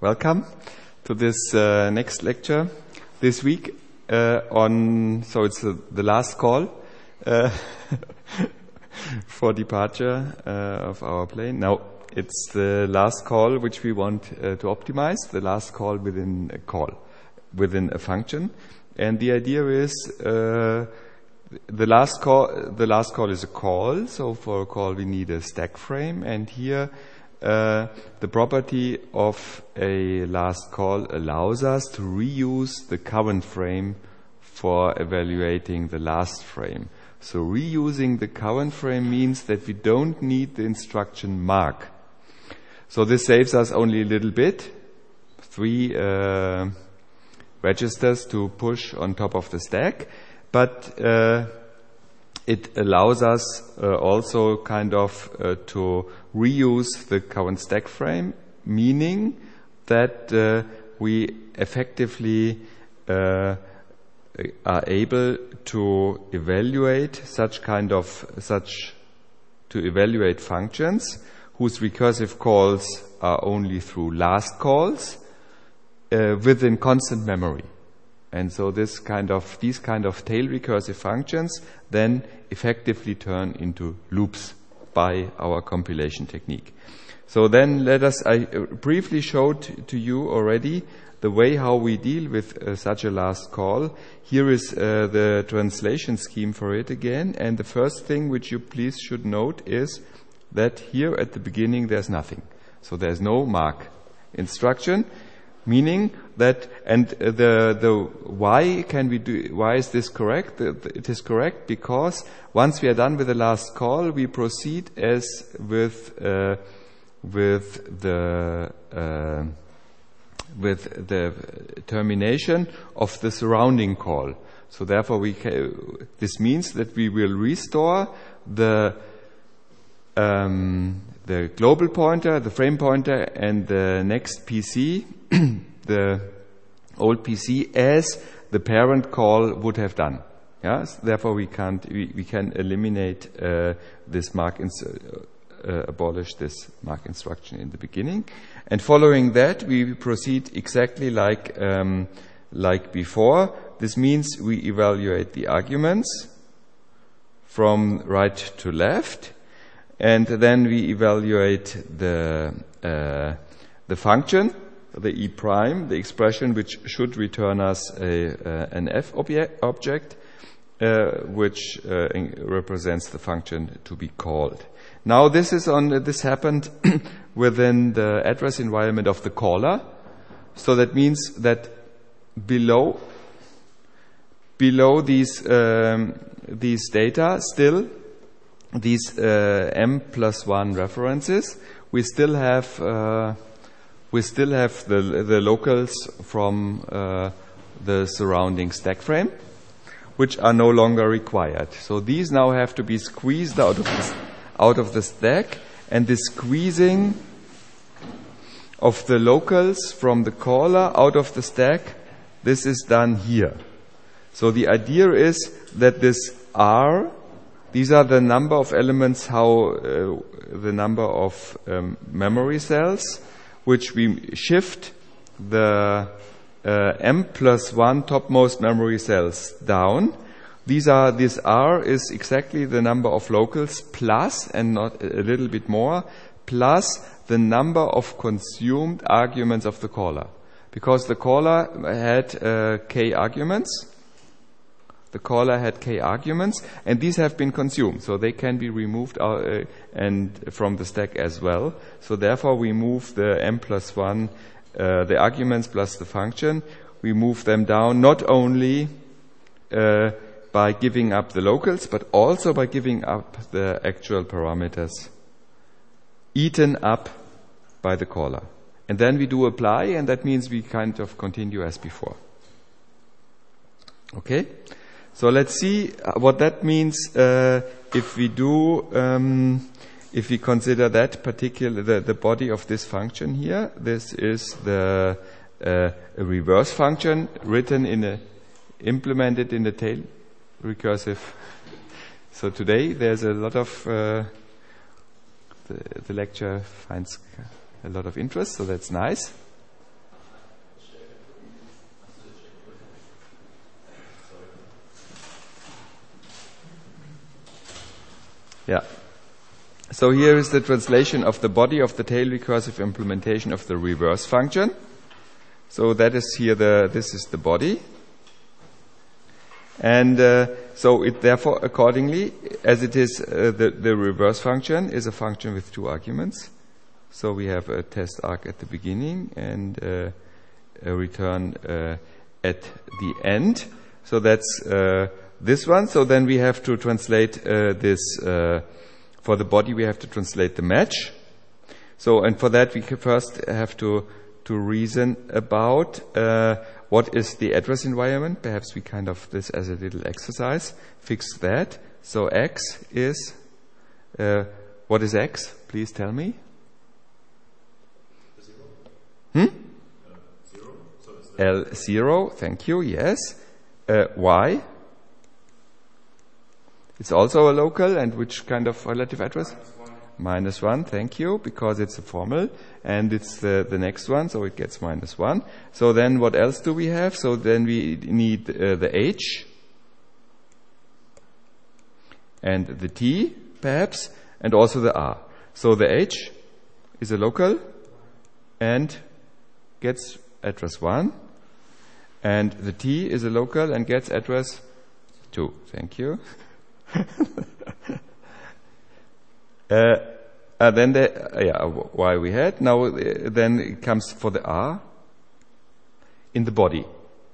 Welcome to this next lecture this week so it's the last call for departure of our plane. Now, it's the last call which we want to optimize, the last call within a function. And the idea is the last call is a call, so for a call we need a stack frame, and here the property of a last call allows us to reuse the current frame for evaluating the last frame. So reusing the current frame means that we don't need the instruction mark. So this saves us only a little bit, 3 registers to push on top of the stack, but it allows us also kind of to reuse the current stack frame, meaning that we effectively are able to evaluate evaluate functions whose recursive calls are only through last calls within constant memory. And so these kind of tail recursive functions then effectively turn into loops by our compilation technique. So then I briefly showed to you already the way how we deal with such a last call. Here is the translation scheme for it again. And the first thing which you please should note is that here at the beginning there's nothing. So there's no mark instruction. Meaning that, and the why is this correct? It is correct because once we are done with the last call, we proceed as with the termination of the surrounding call. So therefore this means that we will restore the global pointer, the frame pointer, and the next PC, the old PC, as the parent call would have done. Yes? Therefore, we can eliminate this abolish this mark instruction in the beginning. And following that, we proceed exactly like before. This means we evaluate the arguments from right to left. And then we evaluate the function, the E prime, the expression which should return us an F object, which represents the function to be called. Now this happened within the address environment of the caller. So that means that below these data still, these m+1 references, we still have the locals from the surrounding stack frame, which are no longer required. So these now have to be squeezed out of the stack, and the squeezing of the locals from the caller out of the stack, this is done here. So the idea is that this R, these are the number of elements, the number of memory cells, which we shift the m+1 topmost memory cells down. This R is exactly the number of locals plus, and not a little bit more, plus the number of consumed arguments of the caller. Because the caller had k arguments. The caller had k arguments, and these have been consumed, so they can be removed and from the stack as well. So therefore, we move the m+1, the arguments plus the function. We move them down not only by giving up the locals, but also by giving up the actual parameters eaten up by the caller. And then we do apply, and that means we kind of continue as before. Okay? So let's see what that means if we consider that particular the body of this function here. This is the reverse function implemented in the tail recursive. So today there's a lot of the lecture finds a lot of interest, so that's nice. Yeah. So here is the translation of the body of the tail recursive implementation of the reverse function. So that is here this is the body. And so it therefore accordingly, as it is the reverse function is a function with two arguments. So we have a test arg at the beginning and a return at the end. So that's this one. So then we have to translate this for the body. We have to translate the match. So and for that we first have to reason about what is the address environment. Perhaps we kind of this as a little exercise. Fix that. So X is what is X? Please tell me. L0, thank you, yes. Y? It's also a local, and which kind of relative address? -1, thank you, because it's a formal, and it's the next one, so it gets -1. So then what else do we have? So then we need the H, and the T, perhaps, and also the R. So the H is a local, and gets address 1, and the T is a local and gets address 2. Thank you. Then why we had now then it comes for the R in the body.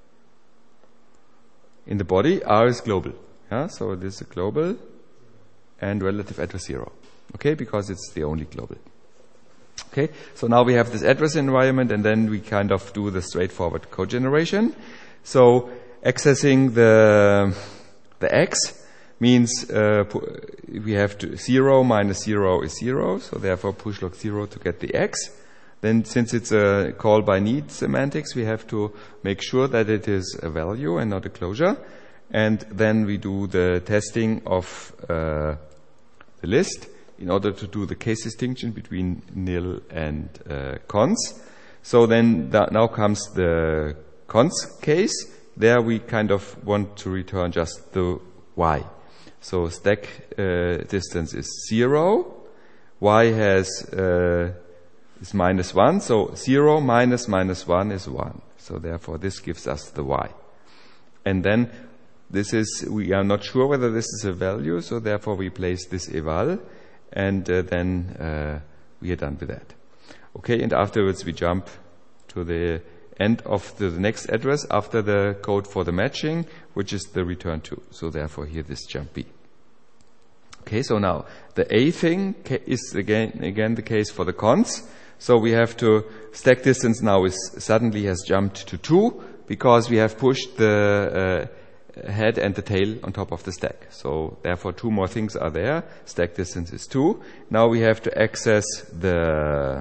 In the body, R is global. Yeah, so this is a global and relative address 0. Okay, because it's the only global. Okay, so now we have this address environment, and then we kind of do the straightforward code generation. So accessing the X means we have to 0 minus 0 is 0, so therefore push log 0 to get the X. Then since it's a call by need semantics, we have to make sure that it is a value and not a closure. And then we do the testing of the list in order to do the case distinction between nil and cons. So then now comes the cons case. There we kind of want to return just the Y. So stack distance is 0. Y has is -1. So 0 minus -1 is 1. So therefore this gives us the Y. And then this is, we are not sure whether this is a value, so therefore we place this eval, and then we are done with that. Okay, and afterwards we jump to the end of the next address after the code for the matching, which is the return to. So therefore here this jump B. Okay, so now the A thing is again the case for the cons. So we have to, stack distance now is suddenly has jumped to 2 because we have pushed the head and the tail on top of the stack. So therefore 2 more things are there. Stack distance is 2. Now we have to access the,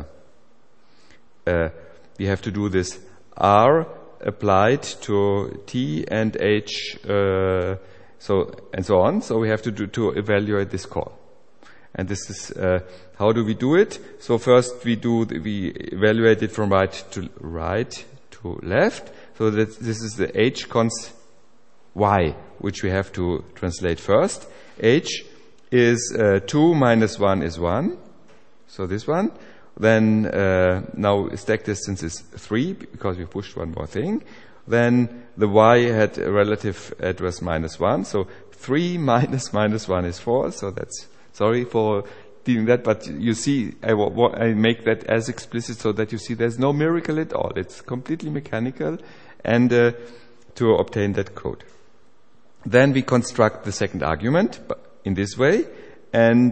we have to do this R applied to T and H, so and so on. So we have to do to evaluate this call. And this is, how do we do it? So first we evaluate it from right to left. So that this is the H cons Y, which we have to translate first. H is 2 minus 1 is 1. So this one. Then now stack distance is 3 because we pushed one more thing. Then the Y had a relative address -1. So 3 minus -1 is 4. So that's, sorry for doing that, but you see, I make that as explicit so that you see there's no miracle at all. It's completely mechanical, and to obtain that code. Then we construct the second argument in this way, and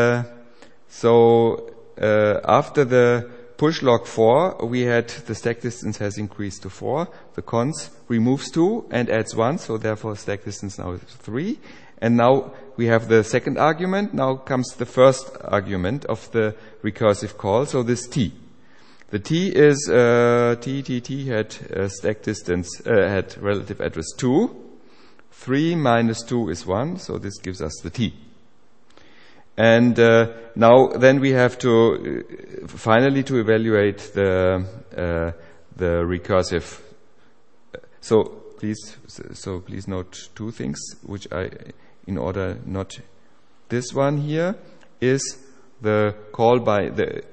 so after the push log 4, we had the stack distance has increased to 4. The cons removes 2 and adds 1, so therefore stack distance now is 3. And now we have the second argument. Now comes the first argument of the recursive call, so this T. The T is T had stack distance, had relative address 2. 3 minus 2 is 1, so this gives us the T. And now then we have to finally to evaluate the recursive. So please note 2 things which I, in order not This one here is the call by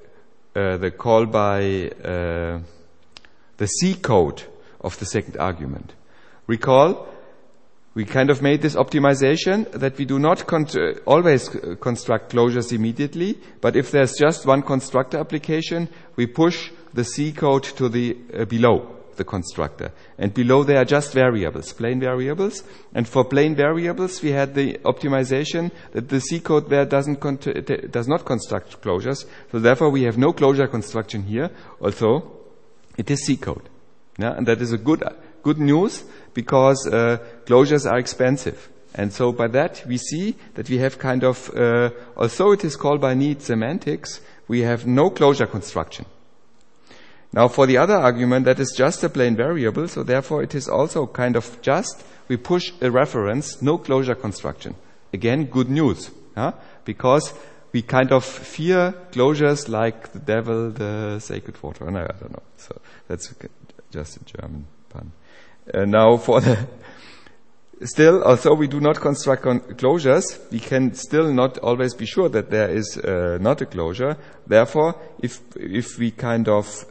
the C code of the second argument. Recall, we kind of made this optimization that we do not always construct closures immediately, but if there's just one constructor application, we push the C code to the below the constructor. And below there are just variables, plain variables. And for plain variables, we had the optimization that the C code there does not construct closures. So therefore, we have no closure construction here. Also, it is C code. Yeah? And that is a good news, because closures are expensive. And so by that, we see that we have kind of, although it is call by need semantics, we have no closure construction. Now for the other argument, that is just a plain variable, so therefore it is also kind of just, we push a reference, no closure construction. Again, good news, huh? Because we kind of fear closures like the devil, the sacred water. No, I don't know. So that's just a German pun. Now for the, still, although we do not construct closures, we can still not always be sure that there is not a closure. Therefore, if we kind of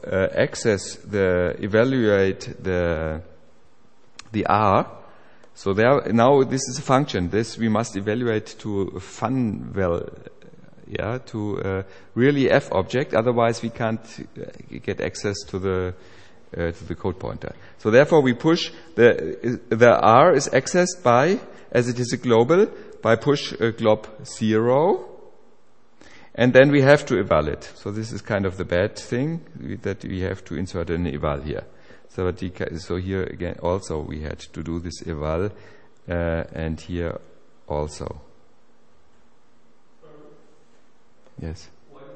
evaluate the R, so there now this is a function. This we must evaluate to to really F object. Otherwise, we can't get access to the code pointer. So therefore we push the R is accessed by, as it is a global, by push glob 0, and then we have to eval it. So this is kind of the bad thing, that we have to insert an eval here. So here again also we had to do this eval, and here also. Yes.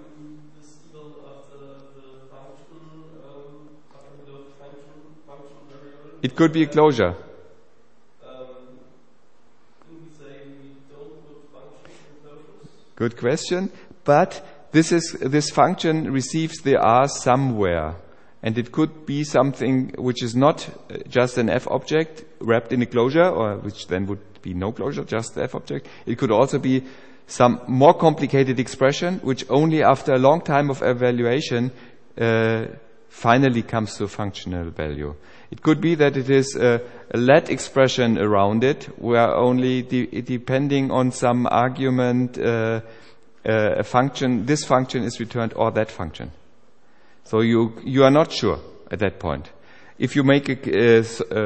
It could be a closure. Good question. But this function receives the R somewhere. And it could be something which is not just an F object wrapped in a closure, or which then would be no closure, just the F object. It could also be some more complicated expression, which only after a long time of evaluation finally comes to a functional value. It could be that it is a let expression around it, where only depending on some argument, a function, this function is returned or that function. So you are not sure at that point. If you make a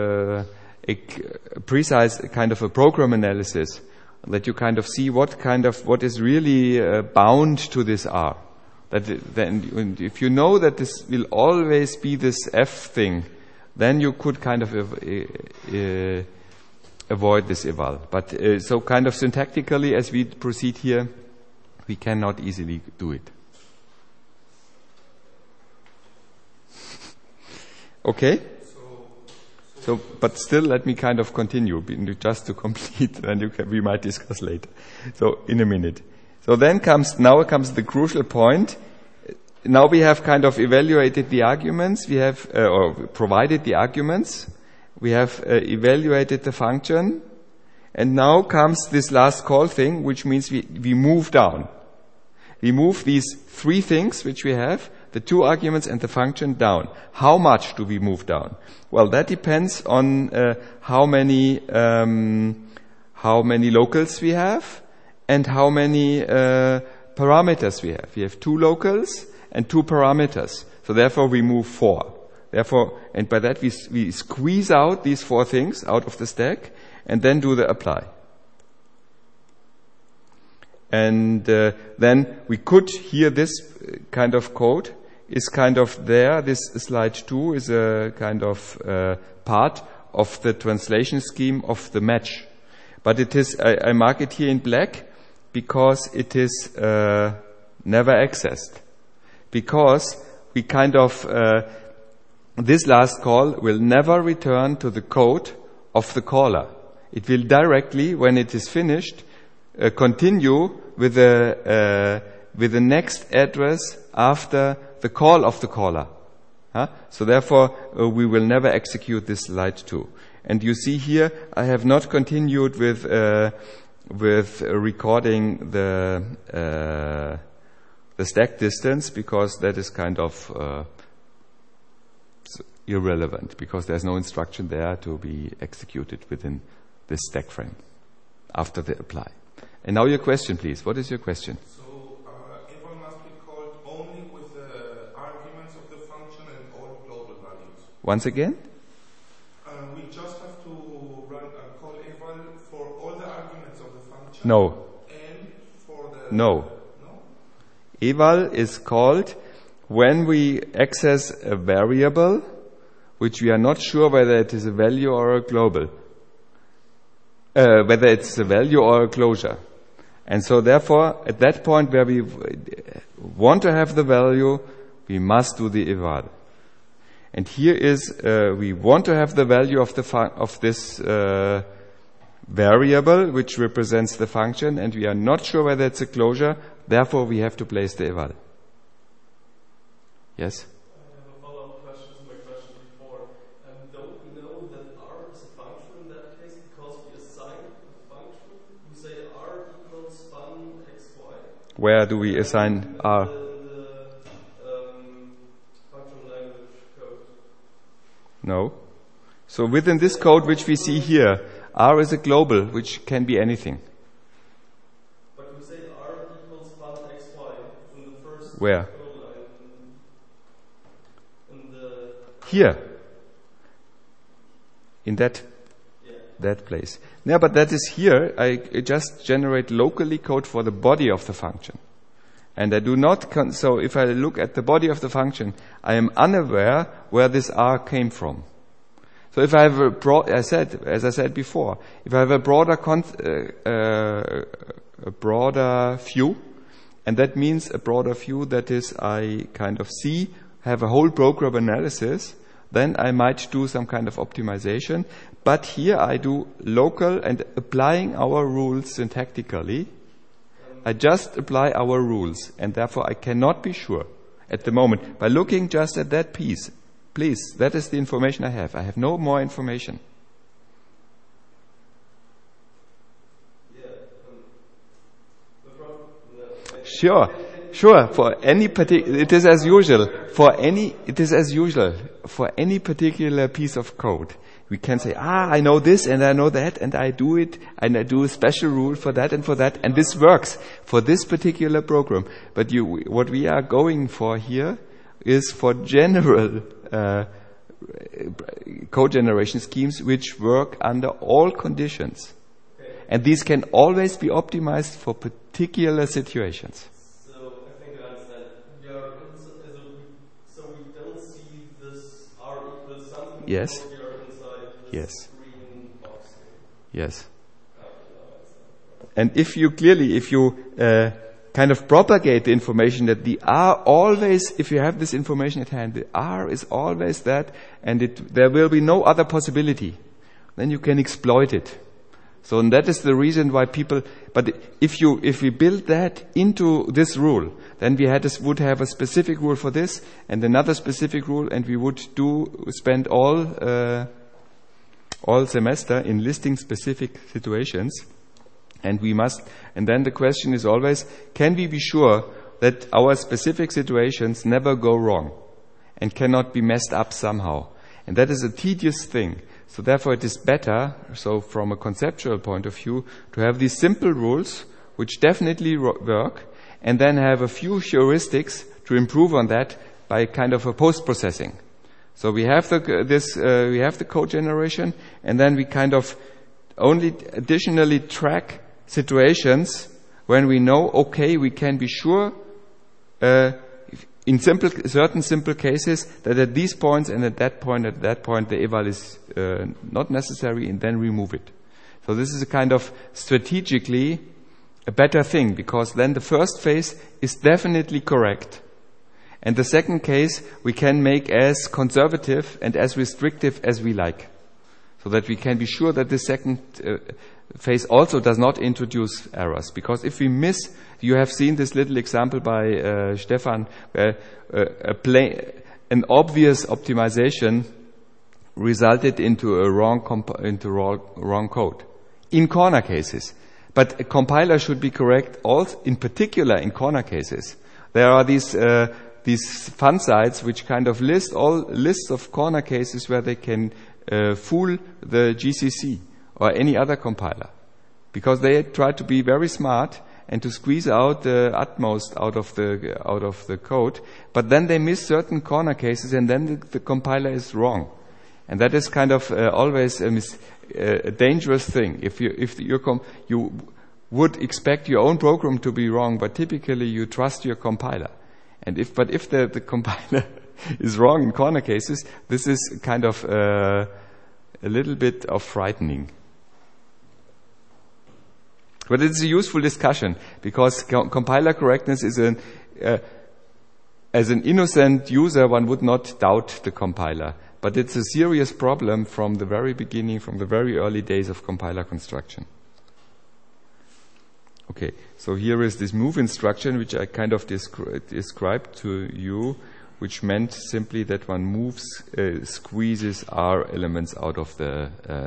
precise kind of a program analysis, that you kind of see what is really bound to this R. Then if you know that this will always be this F thing, then you could kind of avoid this eval. But so kind of syntactically, as we proceed here, we cannot easily do it. Okay? So, but still, let me kind of continue, just to complete, and we might discuss later. So, in a minute. So now comes the crucial point. Now we have kind of evaluated the arguments. We have or provided the arguments. We have evaluated the function, and now comes this last call thing, which means we move down. We move these three things which we have, the two arguments and the function, down. How much do we move down? Well, that depends on how many locals we have and how many parameters we have. We have two locals and two parameters. So therefore we move 4. Therefore, and by that we squeeze out these 4 things out of the stack and then do the apply. And then we could hear this kind of code is kind of there. This slide 2 is a kind of part of the translation scheme of the match. But it is, I mark it here in black because it is never accessed. Because we kind of, this last call will never return to the code of the caller. It will directly, when it is finished, continue with the next address after the call of the caller. So therefore, we will never execute this slide 2. And you see here, I have not continued with with recording the stack distance, because that is kind of irrelevant, because there's no instruction there to be executed within this stack frame after the apply. And now your question, please. What is your question? So eval must be called only with the arguments of the function and all global values. Once again? We just have to call eval for all the arguments of the function. No. And for the... No. Eval is called when we access a variable which we are not sure whether it is a value or a global, whether it's a value or a closure. And so therefore, at that point where we want to have the value, we must do the eval. And here is, we want to have the value of this variable which represents the function, and we are not sure whether it's a closure, therefore we have to place the eval. Yes? I have a follow-up question to my question before. Don't we know that R is a function in that case because we assign a function? We say R equals fun xy. Where do we assign R? Function language code. No. So within this code which we see here, R is a global, which can be anything. But we say R equals fun xy in the first Where? code line. In the... Here. In that place. Yeah, but that is here. I just generate locally code for the body of the function. And I do not, so if I look at the body of the function, I am unaware where this R came from. So if I have as I said before, if I have a broader view, and that means a broader view, that is, I kind of have a whole program analysis, then I might do some kind of optimization. But here I do local and applying our rules syntactically. I just apply our rules, and therefore I cannot be sure at the moment by looking just at that piece. Please, that is the information I have. I have no more information. Sure. For any particular, it is as usual. For any particular piece of code, we can say, I know this and I know that, and I do it, and I do a special rule for that, and this works for this particular program. But what we are going for here is for general code generation schemes which work under all conditions. And these can always be optimized for particular situations. So I think I understand. So we don't see this R equals something. Yes. We are inside this Yes. green box. Yes. And if you kind of propagate the information that the R always, if you have this information at hand, the R is always that, and there will be no other possibility, then you can exploit it. So and that is the reason why but if we build that into this rule, then we would have a specific rule for this and another specific rule, and we would spend all semester in listing specific situations. And then the question is always, can we be sure that our specific situations never go wrong and cannot be messed up somehow? And that is a tedious thing. So therefore it is better, so from a conceptual point of view, to have these simple rules, which definitely work, and then have a few heuristics to improve on that by kind of a post-processing. So we have the code generation, and then we kind of only additionally track situations when we know, okay, we can be sure in certain simple cases that at these points and at that point the eval is not necessary, and then remove it. So this is a kind of strategically a better thing, because then the first phase is definitely correct, and the second case we can make as conservative and as restrictive as we like, so that we can be sure that the second phase also does not introduce errors. Because if we miss, you have seen this little example by Stefan, where an obvious optimization resulted into a wrong code in corner cases. But a compiler should be correct also, in particular in corner cases. There are these fun sites which kind of list all lists of corner cases where they can fool the GCC or any other compiler, because they try to be very smart and to squeeze out the utmost out of the code. But then they miss certain corner cases, and then the compiler is wrong, and that is kind of always a dangerous thing. If you would expect your own program to be wrong, but typically you trust your compiler. And if the compiler is wrong in corner cases, this is kind of a little bit of frightening. But it's a useful discussion, because compiler correctness is as an innocent user, one would not doubt the compiler. But it's a serious problem from the very beginning, from the very early days of compiler construction. Okay, so here is this move instruction, which I kind of described to you, which meant simply that one moves, squeezes R elements out of the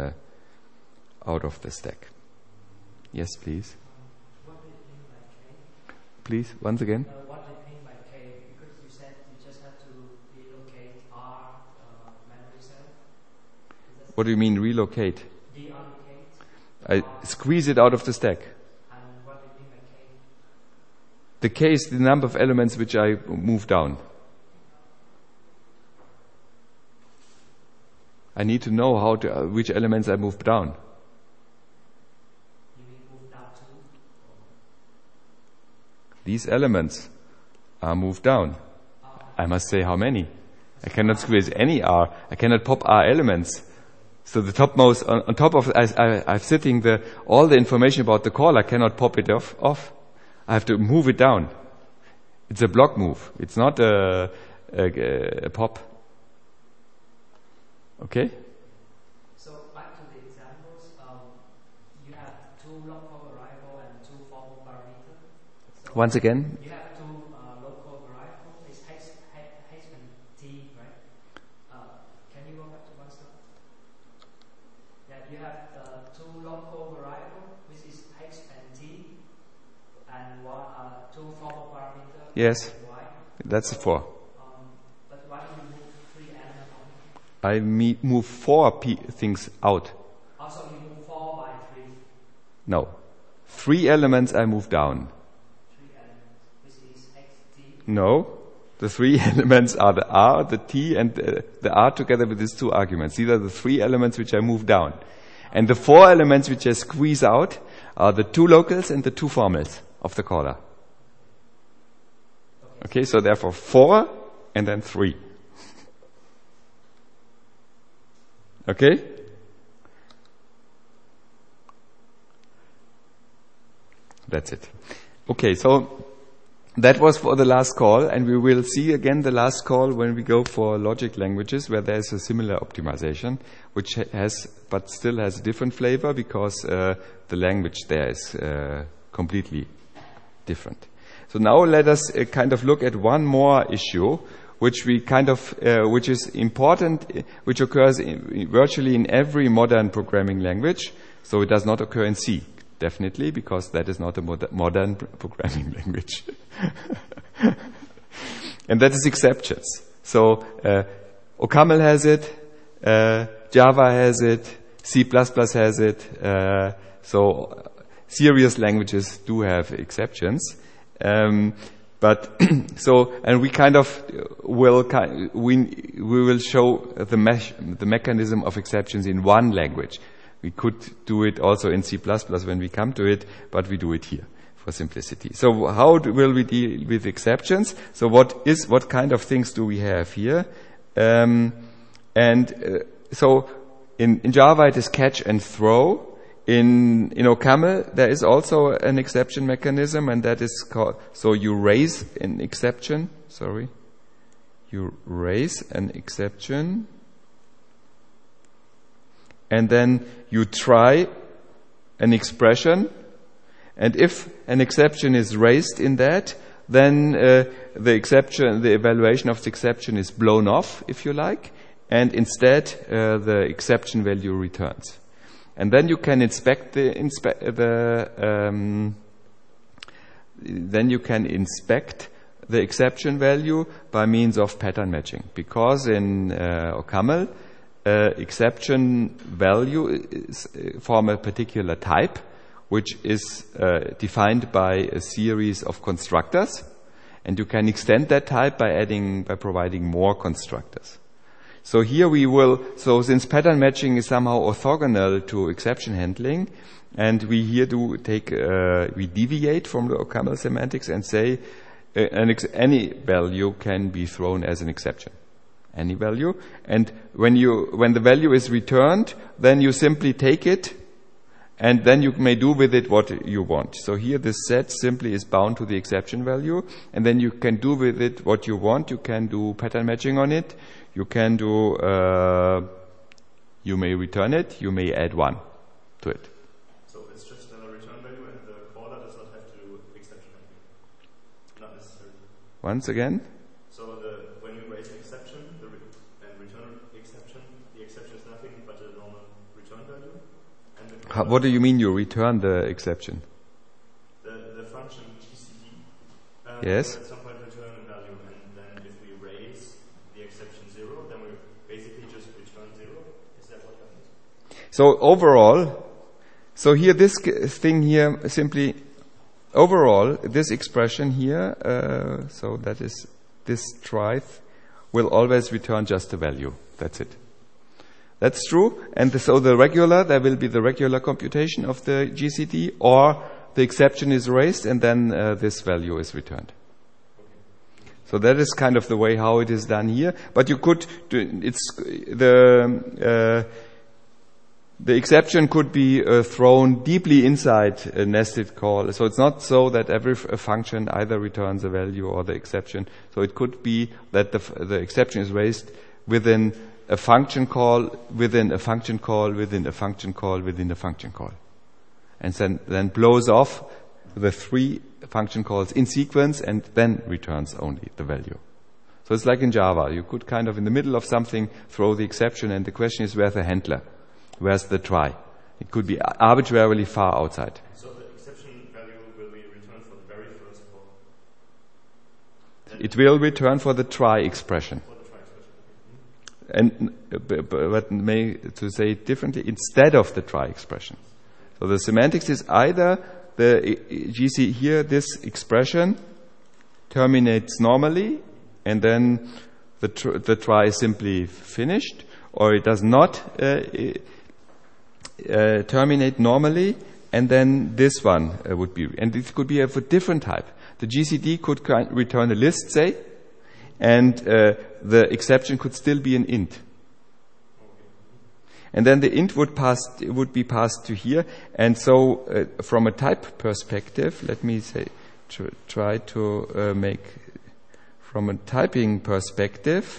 stack. Yes, please. What do you mean by K? Please, once again. What do you mean by K? Because you said you just have to relocate R memory cell. What do you mean relocate? Deallocate. I squeeze it out of the stack. And what do you mean by K? The K is the number of elements which I move down. I need to know which elements I move down. These elements are moved down. I must say how many. I cannot squeeze any R. I cannot pop R elements. So the topmost, on top of, I'm sitting all the information about the call, I cannot pop it off. I have to move it down. It's a block move. It's not a pop. Okay? So back to the examples, you have two local variable and two formal parameter. So once again. You have two local variable. It's H and T, right? Can you go back to one step? Yeah, you have two local variable, which is H and T, and two formal parameter. Yes. Y. That's the 4. But why do you move 3 elements on? I move 4 things out. Also, you move 4 by 3. No. 3 elements I move down. 3 elements, which is X, T. No. The 3 elements are the R, the T, and the R together with these 2 arguments. These are the 3 elements which I move down. And the 4 elements which I squeeze out are the 2 locals and the 2 formals of the caller. Okay, so therefore 4 and then 3. Okay? That's it. Okay, so that was for the last call, and we will see again the last call when we go for logic languages, where there is a similar optimization, which but still has a different flavor, because the language there is completely different. So now let us kind of look at one more issue, which which is important, which occurs virtually in every modern programming language. So it does not occur in C, definitely, because that is not a modern programming language. And that is exceptions. So OCaml has it, Java has it, C++ has it. So serious languages do have exceptions. But and we kind of we will show the mechanism of exceptions in one language. We could do it also in C++ when we come to it, but we do it here for simplicity. So how will we deal with exceptions? So what kind of things do we have here? So in Java it is catch and throw. In OCaml there is also an exception mechanism, and that is called, so you raise an exception, and then you try an expression, and if an exception is raised in that, then the evaluation of the exception is blown off, if you like, and instead the exception value returns. And then you can inspect then you can inspect the exception value by means of pattern matching, because in OCaml exception value is form a particular type, which is defined by a series of constructors, and you can extend that type by providing more constructors. So here since pattern matching is somehow orthogonal to exception handling, and we here we deviate from the OCaml semantics and say any value can be thrown as an exception. Any value. And when the value is returned, then you simply take it, and then you may do with it what you want. So here this set simply is bound to the exception value, and then you can do with it what you want. You can do pattern matching on it. You can do, you may return it, you may add 1 to it. So it's just a return value, and the caller does not have to do exception handling? Not necessarily. Once again? So when you raise an exception, and return exception, the exception is nothing but a normal return value. And What do you mean you return the exception? The function GCD Yes. will at some point return a value, and then if we raise the exception 0, then we basically just return 0. Is that what happens? So overall, here this thing here simply, overall, this expression here, so that is this trithe, will always return just a value. That's it. That's true. And so there will be the regular computation of the GCD, or the exception is raised and then this value is returned. So that is kind of the way how it is done here. But you could the exception could be thrown deeply inside a nested call. So it's not so that every function either returns a value or the exception. So it could be that the exception is raised within a function call, within a function call, within a function call, within a function call. And then blows off the 3 function calls in sequence and then returns only the value. So it's like in Java. You could kind of in the middle of something throw the exception, and the question is where's the handler? Where's the try? It could be arbitrarily far outside. So the exception value will be returned for the very first call? It will return for the try expression. For the try expression. And but to say it differently, instead of the try expression. So the semantics is either the GC here, this expression terminates normally, and then the try is simply finished, or it does not terminate normally, and then this one would be, and it could be of a different type. The GCD could return a list, say, and the exception could still be an int. And then the int would be passed to here. And so from a type perspective, let me say, try to make, from a typing perspective,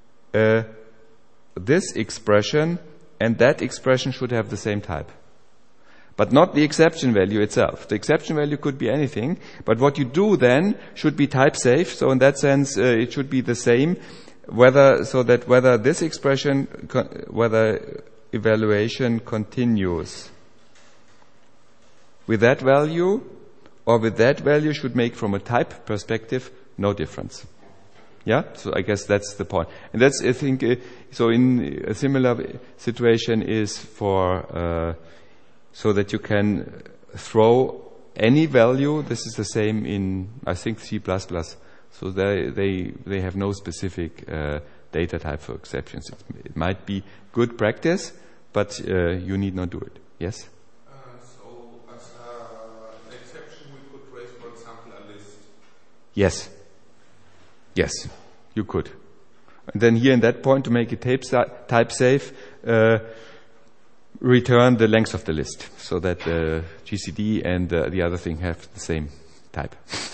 this expression and that expression should have the same type. But not the exception value itself. The exception value could be anything, but what you do then should be type safe. So in that sense, it should be the same, whether this expression, whether evaluation continues with that value or with that value should make from a type perspective no difference. Yeah, so I guess that's the point. And that's, I think, so in a similar situation is for, so that you can throw any value. This is the same in, I think, C++. So they have no specific data type for exceptions. It might be good practice, but you need not do it. Yes? So as an exception, we could raise, for example, a list. Yes. Yes, you could. And then here in that point, to make it type safe, return the length of the list so that GCD and the other thing have the same type.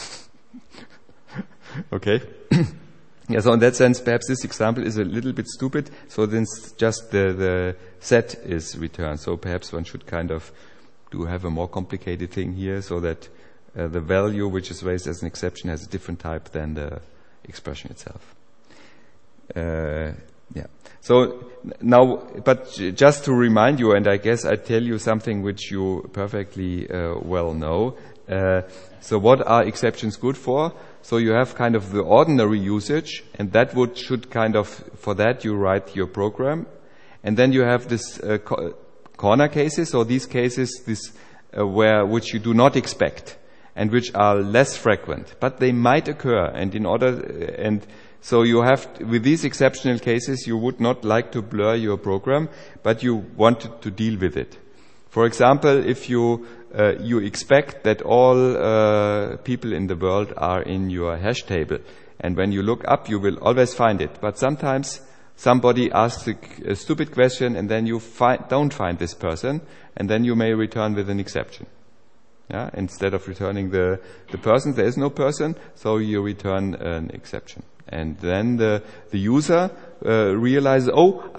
Okay? Yeah, so in that sense, perhaps this example is a little bit stupid. So then just the set is returned. So perhaps one should kind of have a more complicated thing here so that the value which is raised as an exception has a different type than the expression itself. Yeah. So now, but just to remind you, and I guess I tell you something which you perfectly well know. So what are exceptions good for? So you have kind of the ordinary usage, and that should kind of, for that you write your program. And then you have this corner cases, or these cases which you do not expect and which are less frequent, but they might occur. And so you have, with these exceptional cases, you would not like to blur your program, but you want to deal with it. For example, if you expect that all people in the world are in your hash table, and when you look up, you will always find it. But sometimes somebody asks a stupid question, and then you don't find this person, and then you may return with an exception. Yeah? Instead of returning the person, there is no person, so you return an exception. And then the user realizes,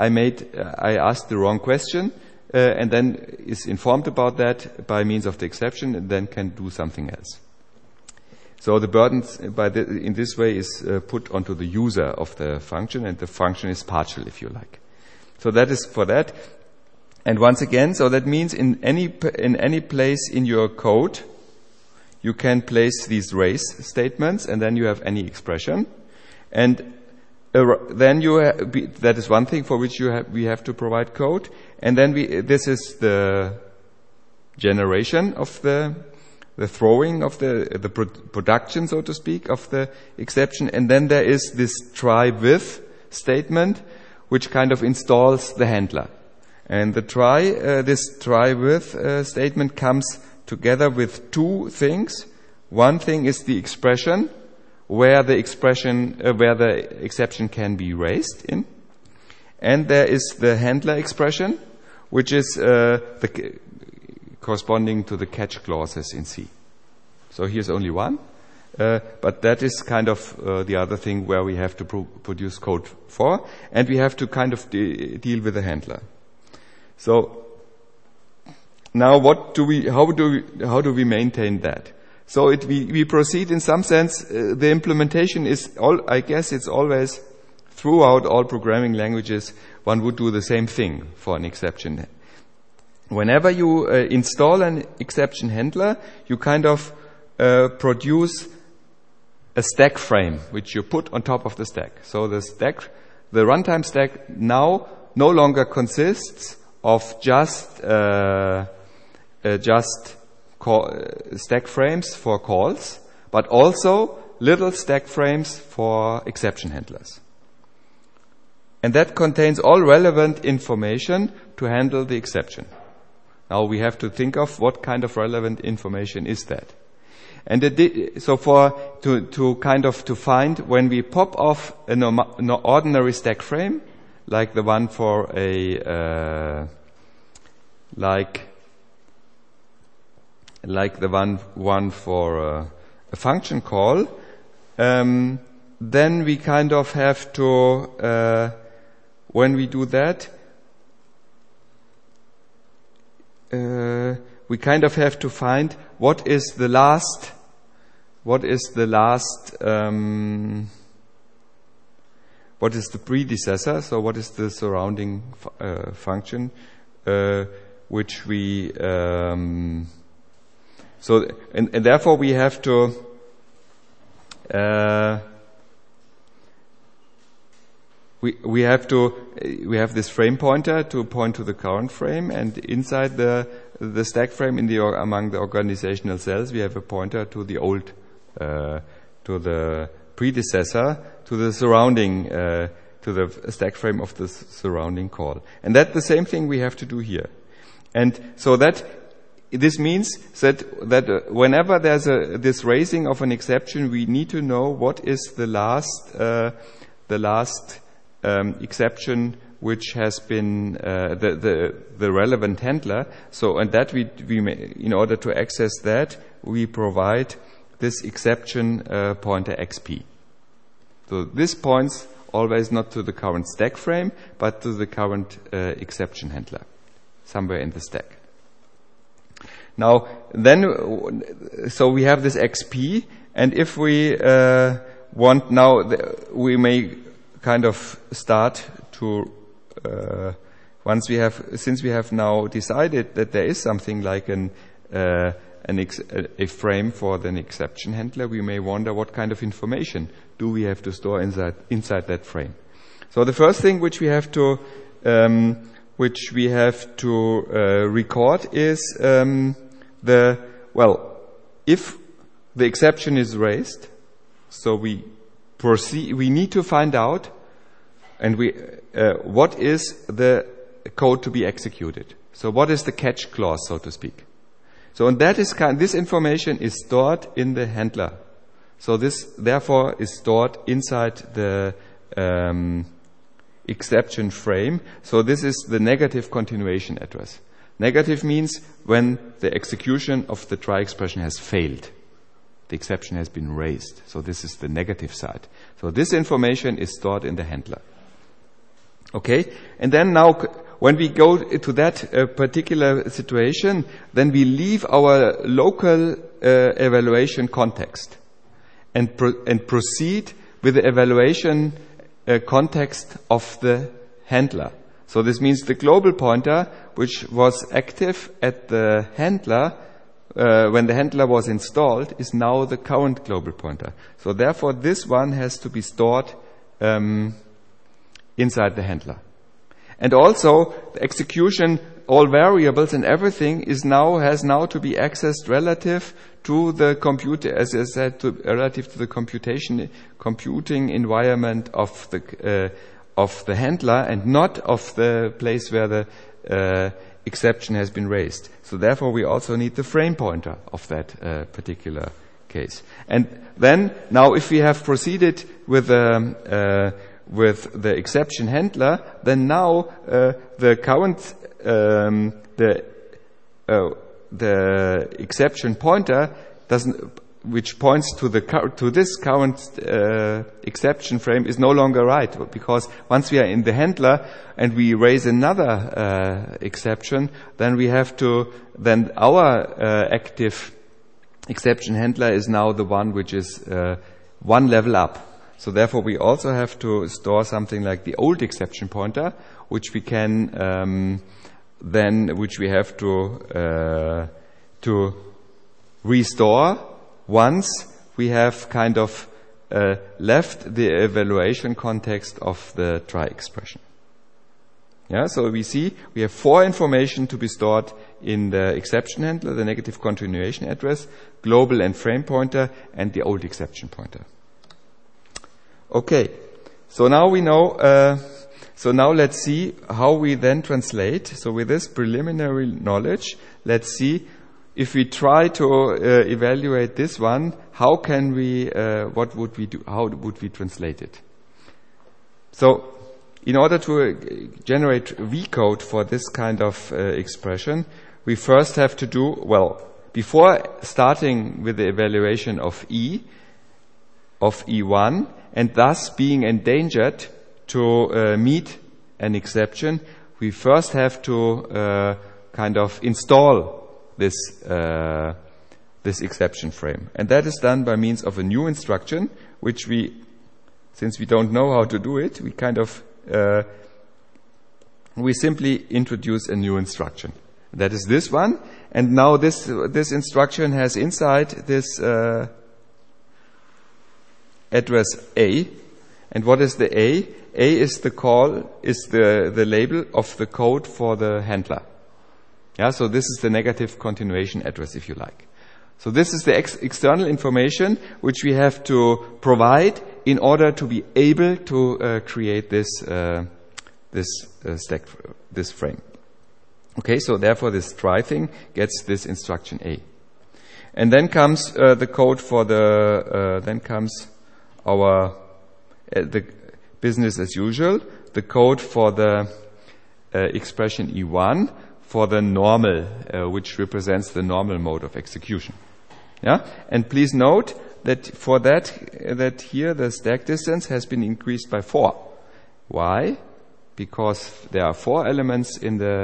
I asked the wrong question, and then is informed about that by means of the exception, and then can do something else. So the burden in this way is put onto the user of the function, and the function is partial, if you like. So that is for that. And once again, so that means in any place in your code, you can place these raise statements, and then you have any expression. And then that is one thing for which we have to provide code. And then this is the generation of the throwing of the production, so to speak, of the exception. And then there is this try with statement, which kind of installs the handler. And this try with statement comes together with two things. One thing is the expression, where the exception can be raised in. And there is the handler expression, which is corresponding to the catch clauses in C. So here's only one, but that is kind of the other thing where we have to produce code for, and we have to kind of deal with the handler. So now how do we maintain that? So we proceed in some sense. The implementation is I guess it's always throughout all programming languages, one would do the same thing for an exception. Whenever you install an exception handler, you kind of produce a stack frame, which you put on top of the stack. So the runtime stack now no longer consists of just stack frames for calls, but also little stack frames for exception handlers. And that contains all relevant information to handle the exception. Now we have to think of what kind of relevant information is that. And to find when we pop off an ordinary stack frame, like the one for like the one for a function call, then we kind of have to, when we do that, we kind of have to find what is the last predecessor, so what is the surrounding function, which we, and therefore we have to, we have this frame pointer to point to the current frame, and inside the stack frame among the organizational cells, we have a pointer to the old, to the predecessor, to the surrounding, to the stack frame of the surrounding call. And that's the same thing we have to do here. And so this means that whenever there's this raising of an exception, we need to know what is the last exception which has been the relevant handler. So, and that we in order to access that, we provide this exception pointer XP. So this points always not to the current stack frame, but to the current exception handler, somewhere in the stack. Now, so we have this XP, and if we want now, we may kind of start to, since we have now decided that there is something like a frame for the exception handler, we may wonder what kind of information do we have to store inside that frame. So the first thing which we have to record is if the exception is raised, so we need to find out what is the code to be executed. So what is the catch clause, so to speak? So and this information is stored in the handler. So this therefore is stored inside the exception frame. So this is the negative continuation address. Negative means when the execution of the try expression has failed. The exception has been raised. So this is the negative side. So this information is stored in the handler. Okay? And then now, when we go to that particular situation, then we leave our local evaluation context and proceed with the evaluation context of the handler. So this means the global pointer, which was active at the handler when the handler was installed, is now the current global pointer. So therefore, this one has to be stored inside the handler. And also, the execution, all variables and everything has now to be accessed relative to the computer, as I said, relative to the computing environment of the handler, and not of the place where the exception has been raised. So therefore, we also need the frame pointer of that particular case. And then, now, if we have proceeded with the exception handler, then now the current the exception pointer which points to this current exception frame is no longer right, because once we are in the handler and we raise another exception, then our active exception handler is now the one which is one level up. So therefore, we also have to store something like the old exception pointer, which we can which we have to restore once we have kind of left the evaluation context of the try expression. Yeah, so we see we have 4 information to be stored in the exception handler: the negative continuation address, global and frame pointer, and the old exception pointer. Okay, so now we know, so now let's see how we then translate. So with this preliminary knowledge, let's see if we try to evaluate this one, how can we, what would we do, how would we translate it? So in order to generate V-code for this kind of expression, we first have to do, before starting with the evaluation of E1, and thus being endangered to meet an exception, we first have to kind of install this exception frame. And that is done by means of a new instruction, which since we don't know how to do it, we simply introduce a new instruction. That is this one. And now this instruction has inside this address A. And what is the A? A is the label of the code for the handler. Yeah, so this is the negative continuation address, if you like. So this is the external information which we have to provide in order to be able to create this frame. Okay, so therefore this try thing gets this instruction A. And then comes the code for then comes the business as usual, the code for the expression E1 for the normal, which represents the normal mode of execution. Yeah, and please note that for that here the stack distance has been increased by 4. Why? Because there are 4 elements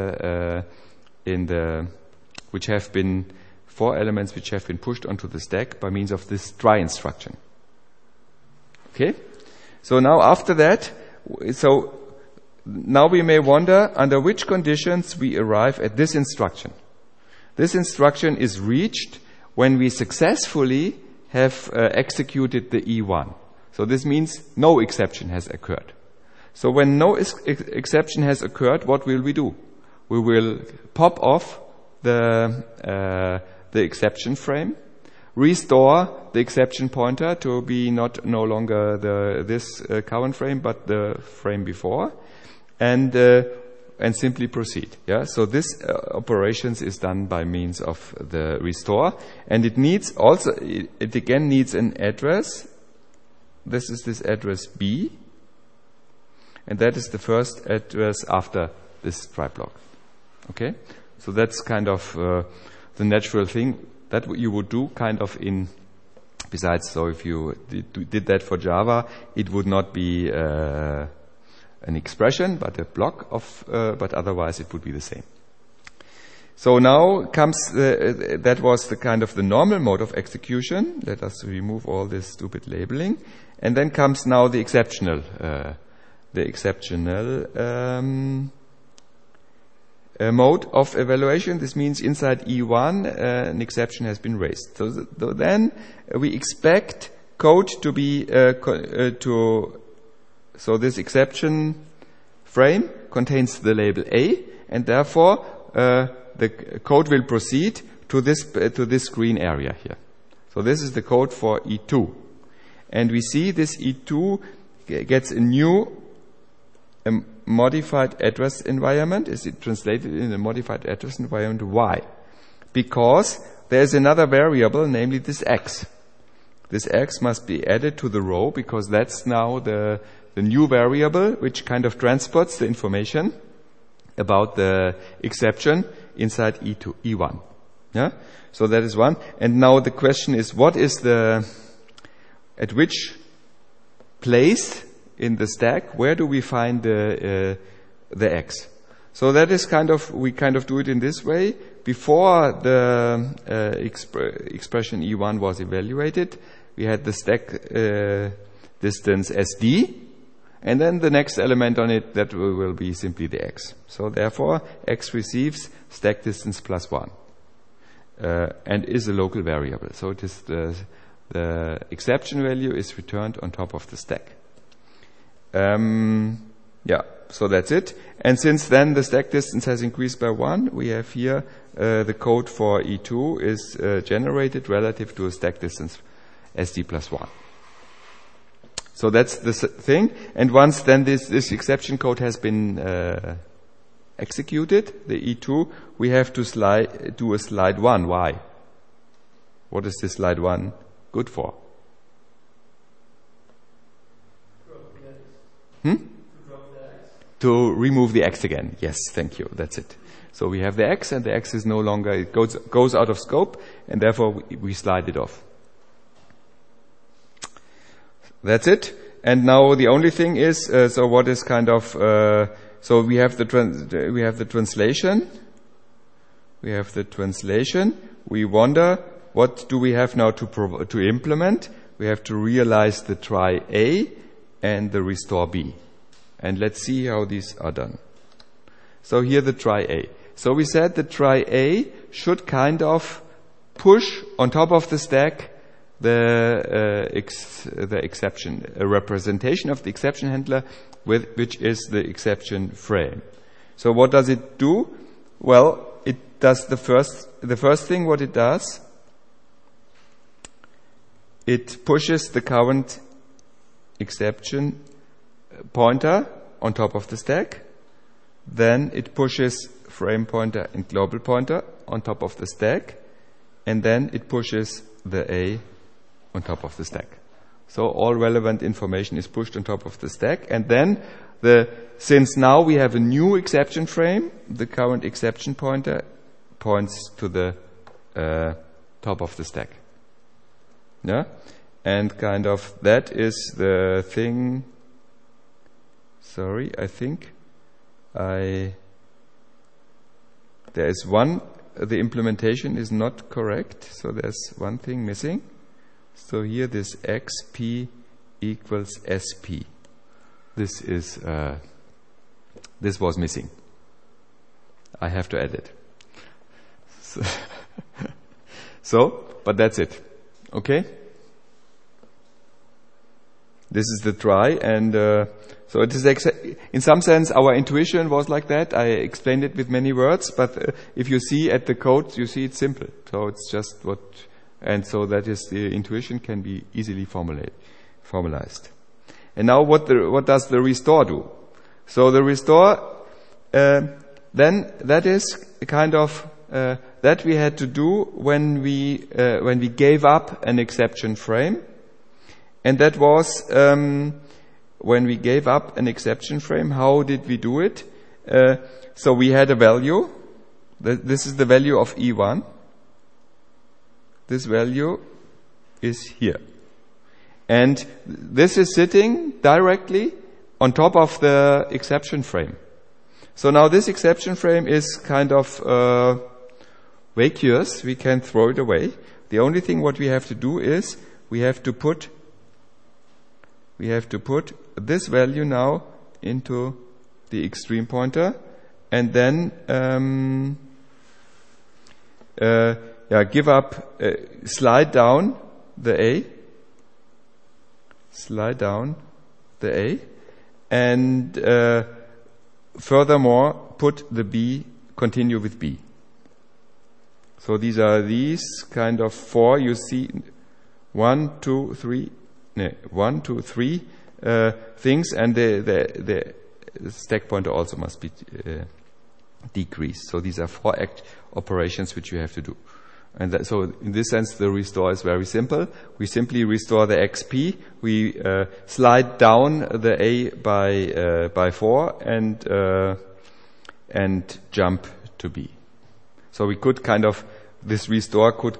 which have been pushed onto the stack by means of this try instruction. Okay? So now after that, So now we may wonder under which conditions we arrive at this instruction. This instruction is reached when we successfully have executed the E1. So this means no exception has occurred. So when no exception has occurred, what will we do? We will pop off the exception frame, restore the exception pointer to be no longer this current frame, but the frame before, and simply proceed. Yeah. So this operations is done by means of the restore, and it again needs an address. This is this address B, and that is the first address after this try block. Okay. So that's kind of the natural thing that you would do kind of in. Besides, so if you did that for Java, it would not be an expression, but a block of, but otherwise it would be the same. So now comes, that was the kind of the normal mode of execution. Let us remove all this stupid labeling. And then comes now the exceptional mode of evaluation. This means inside E1, an exception has been raised. So then we expect code to be, so this exception frame contains the label A, and therefore the code will proceed to this green area here. So this is the code for E2. And we see this E2 gets a new modified address environment. Is it translated in a modified address environment? Why? Because there is another variable, namely this X. This X must be added to the row because that's now the new variable which kind of transports the information about the exception inside E1. Yeah? So that is one. And now the question is, what is at which place in the stack, where do we find the X? So that is we do it in this way. Before the expression E1 was evaluated, we had the stack distance SD, and then the next element on it, that will be simply the X. So therefore, X receives stack distance plus 1, and is a local variable. So it is the exception value is returned on top of the stack. So that's it. And since then the stack distance has increased by 1, we have here the code for E2 is generated relative to a stack distance SD plus 1. So that's the thing. And once then this exception code has been executed, the E2, we have to do a slide 1. Why? What is this slide 1 good for? To remove the X again. Yes, thank you. That's it. So we have the X, and the X is no longer, it goes out of scope, and therefore we slide it off. That's it. And now the only thing is, so what is kind of, so we have the translation. We have the translation. We wonder, what do we have now to implement? We have to realize the try A and the restore B. And let's see how these are done. So here the try A. So we said the try A should kind of push on top of the stack the exception, a representation of the exception handler which is the exception frame. So what does it do? Well, it does the first thing what it does, it pushes the current exception pointer on top of the stack. Then it pushes frame pointer and global pointer on top of the stack. And then it pushes the A on top of the stack. So all relevant information is pushed on top of the stack. And then since now we have a new exception frame, the current exception pointer points to the top of the stack. Yeah? And kind of that is the thing. Sorry, I think there is the implementation is not correct, so there's one thing missing. So here this XP equals SP. this was missing. I have to add it. But that's it. Okay? This is the try, and so it is. In some sense, our intuition was like that. I explained it with many words, but if you see at the code, you see it's simple. So it's just what, and so that is the intuition can be easily formalized. And now, what does the restore do? So the restore, then that is kind of that we had to do when we gave up an exception frame. And that was when we gave up an exception frame. How did we do it? So we had a value. This is the value of E1. This value is here. And this is sitting directly on top of the exception frame. So now this exception frame is kind of vacuous. We can throw it away. The only thing what we have to do is we have to put this value now into the extreme pointer, and then slide down the A, and furthermore put the B, continue with B. So these are kind of 4. You see 1, 2, 3 things, and the stack pointer also must be decreased. So these are 4 operations which you have to do. And so in this sense, the restore is very simple. We simply restore the XP. We slide down the A by 4 and jump to B. So we could this restore could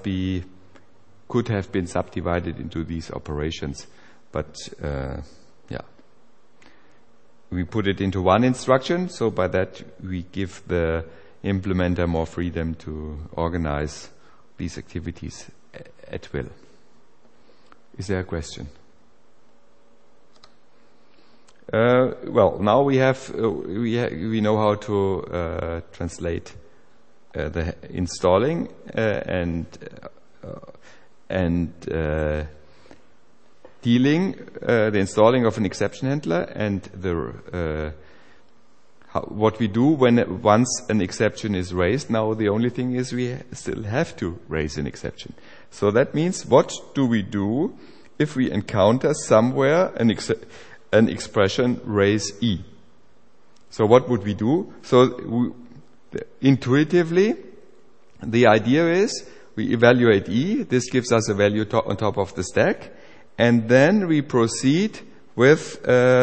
have been subdivided into these operations, but we put it into one instruction, so by that we give the implementer more freedom to organize these activities at will. Is there a question? Well, now we know how to translate the installing and dealing, the installing of an exception handler, and what we do once an exception is raised. Now the only thing is we still have to raise an exception. So that means, what do we do if we encounter somewhere an expression raise E? So what would we do? So intuitively, the idea is we evaluate E. This gives us a value on top of the stack, and then we proceed with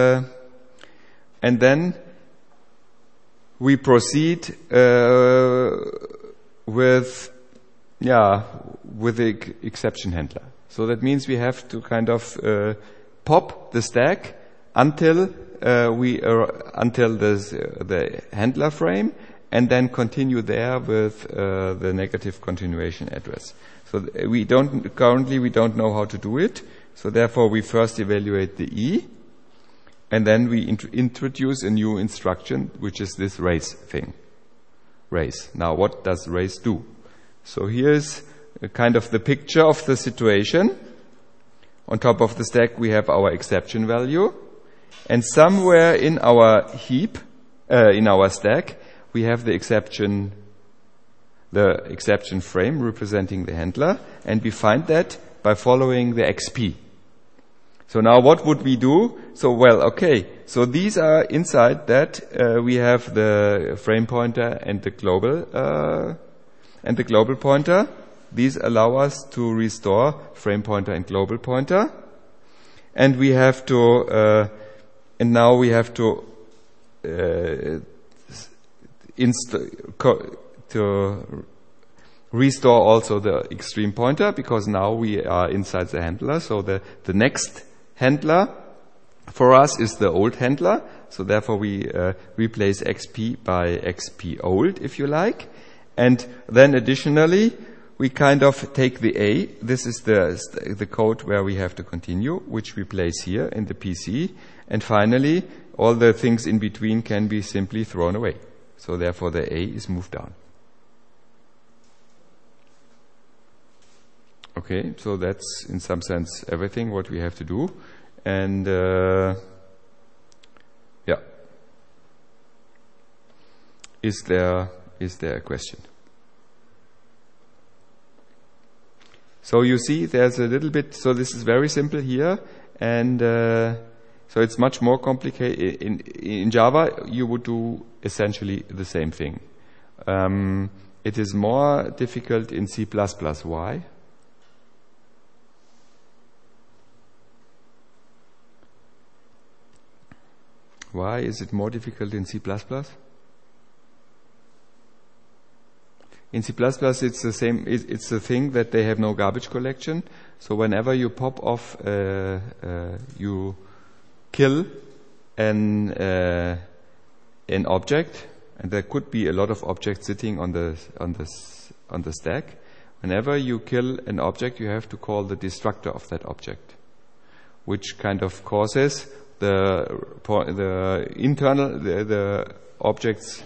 with the exception handler. So that means we have to kind of pop the stack until the handler frame, and then continue there with the negative continuation address. So we don't know how to do it. So therefore we first evaluate the E, and then we introduce a new instruction, which is this raise thing. Raise. Now what does raise do? So here's kind of the picture of the situation. On top of the stack we have our exception value, and somewhere in our heap, in our stack, we have the exception frame representing the handler, and we find that by following the XP. So now what would we do? So these are inside that we have the frame pointer and the global pointer. These allow us to restore frame pointer and global pointer, and we have to now we have to restore also the extreme pointer, because now we are inside the handler. So the next handler for us is the old handler. So therefore we replace XP by XP old, if you like. And then additionally, we kind of take the A. This is the code where we have to continue, which we place here in the PC. And finally, all the things in between can be simply thrown away. So therefore the A is moved down. Okay, so that's in some sense everything what we have to do. And yeah. Is there a question? So you see there's a little bit, so this is very simple here, and so it's much more complicated. In Java you would do essentially the same thing. It is more difficult in C++. Why? Why is it more difficult in C++? In C++, it's the same. It's the thing that they have no garbage collection. So whenever you pop off, you kill an object, and there could be a lot of objects sitting on the stack. Whenever you kill an object, you have to call the destructor of that object, which kind of causes the objects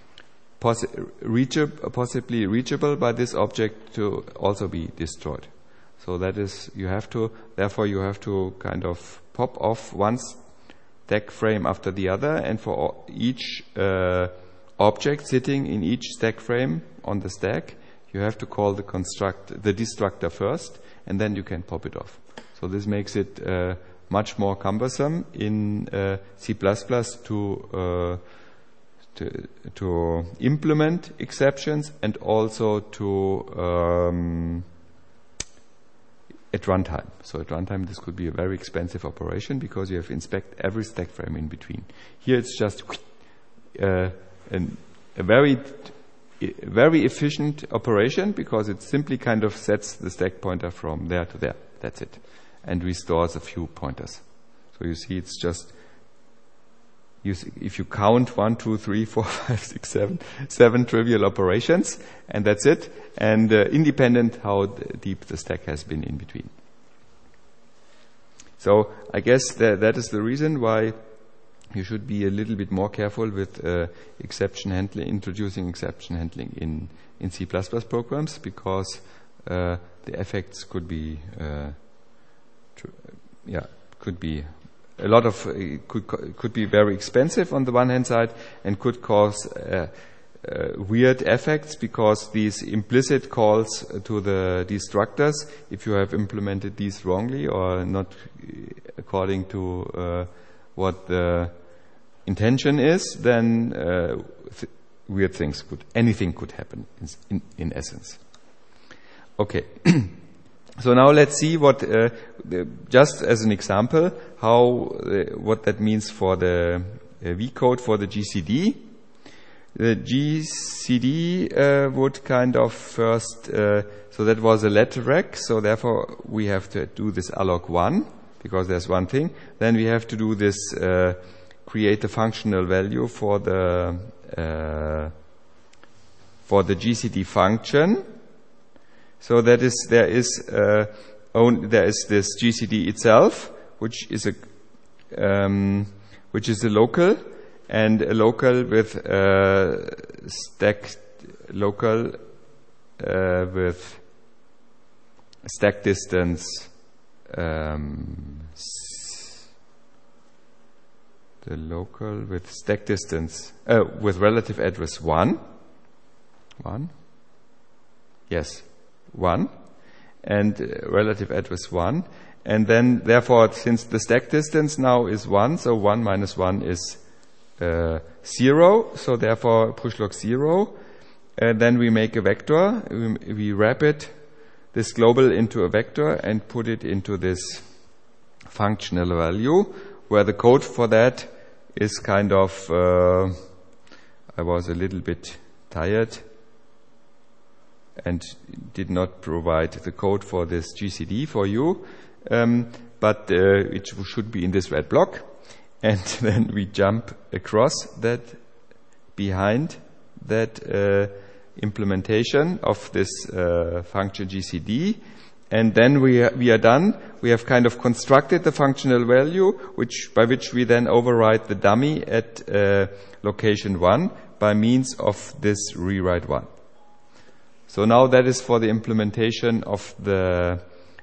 possibly reachable by this object to also be destroyed. So that is, therefore you have to kind of pop off one stack frame after the other, and for each object sitting in each stack frame on the stack, you have to call the destructor first, and then you can pop it off. So this makes it much more cumbersome in C++ to implement exceptions, and also to at runtime. So at runtime this could be a very expensive operation because you have to inspect every stack frame in between. Here it's just a very efficient operation because it simply kind of sets the stack pointer from there to there. That's it. And restores a few pointers. So you see it's just, if you count 1, 2, 3, 4, 5, 6, 7 trivial operations, and that's it, and independent how deep the stack has been in between. So I guess that is the reason why you should be a little bit more careful with exception handling, introducing exception handling in C++ programs, because the effects could be a lot of could be very expensive on the one hand side, and could cause weird effects, because these implicit calls to the destructors, if you have implemented these wrongly or not according to what the intention is, then weird things anything could happen in essence. Okay. So now let's see what, just as an example, what that means for the V code for the GCD. The GCD would kind of first, so that was a let rec, so therefore we have to do this alloc1, because there's one thing. Then we have to do this, create a functional value for the GCD function. So there is this GCD itself, which is a local, and a local with stack local with stack distance the local with stack distance with relative address 1. Yes. 1 and relative address 1, and then therefore since the stack distance now is 1, so 1 minus 1 is 0, so therefore push log 0, and then we make a vector, we wrap this global into a vector and put it into this functional value, where the code for that is kind of I was a little bit tired and did not provide the code for this GCD for you, but it should be in this red block, and then we jump across that behind that implementation of this function GCD. And then we are done. We have kind of constructed the functional value, by which we then override the dummy at location 1 by means of this rewrite 1. So now that is for the implementation of the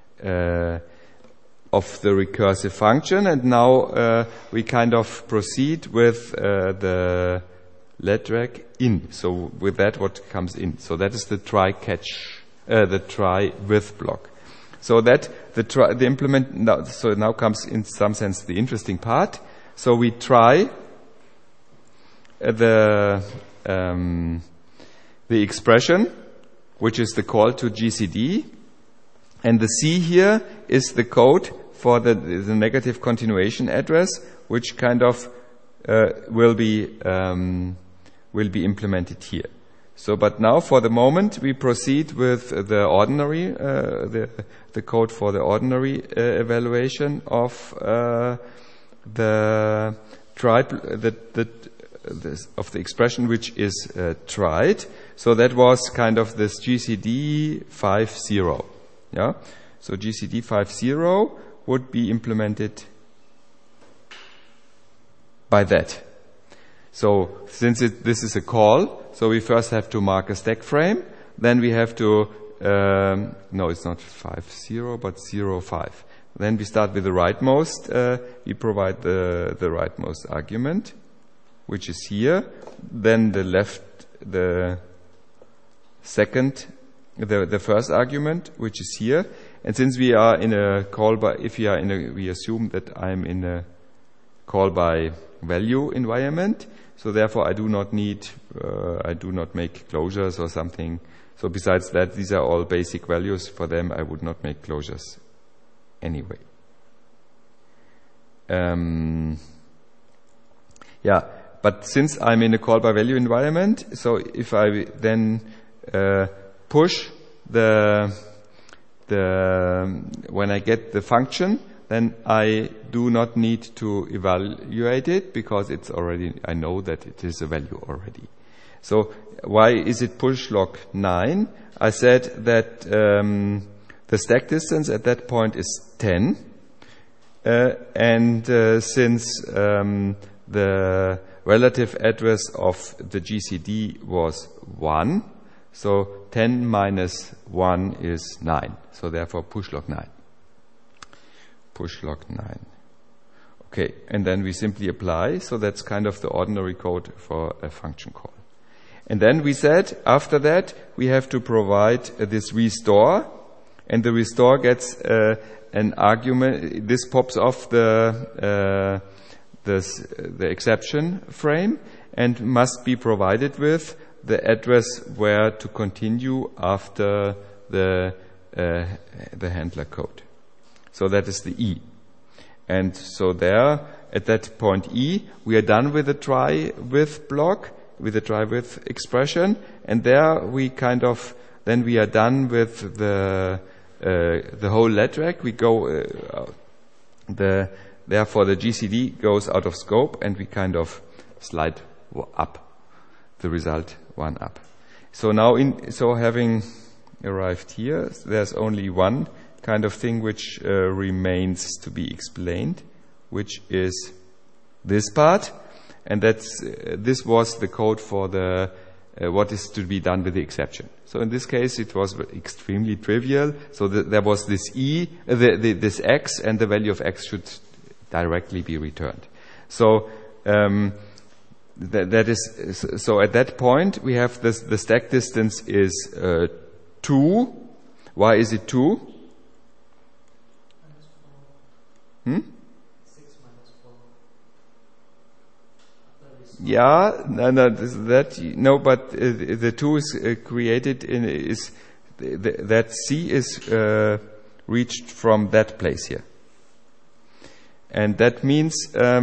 recursive function, and now we kind of proceed with the letrec in. So with that, what comes in? So that is the try catch, the try with block. So that the implement. Now comes in some sense the interesting part. So we try the expression, which is the call to GCD, and the C here is the code for the negative continuation address, which kind of will be implemented here. So, but now for the moment we proceed with the ordinary, the code for the ordinary evaluation of the expression which is tried. So that was kind of this GCD 5.0. Yeah. So GCD 5.0 would be implemented by that. So since this is a call, so we first have to mark a stack frame, then we have to, no, it's not 5.0, but 0.5. Then we start with the rightmost, we provide the rightmost argument, which is here, then the first argument, which is here, and since we are in a call by, we assume that I'm in a call by value environment, so therefore I do not make closures or something. So besides that, these are all basic values. For them, I would not make closures anyway. Yeah, but since I'm in a call by value environment, so if I then push when I get the function, then I do not need to evaluate it because it's already, I know that it is a value already. So why is it push log 9? I said that the stack distance at that point is 10. Since the relative address of the GCD was 1, so 10 minus 1 is 9. So therefore push log 9. Push log 9. Okay, and then we simply apply. So that's kind of the ordinary code for a function call. And then we said, after that, we have to provide this restore. And the restore gets an argument. This pops off the exception frame and must be provided with the address where to continue after the handler code. So that is the E. And so there, at that point E, we are done with the try with block, with the try with expression, and there we kind of, then we are done with the whole letrec. We go, therefore the GCD goes out of scope and we kind of slide up the result one up. So now having arrived here, there's only one kind of thing which remains to be explained, which is this part, and this was the code for the what is to be done with the exception. So in this case, it was extremely trivial. So there was this this x, and the value of x should directly be returned. So that is so. At that point, we have this. The stack distance is 2. Why is it 2? 6 minus 4. Yeah, no, but the 2 is created that C is reached from that place here, and that means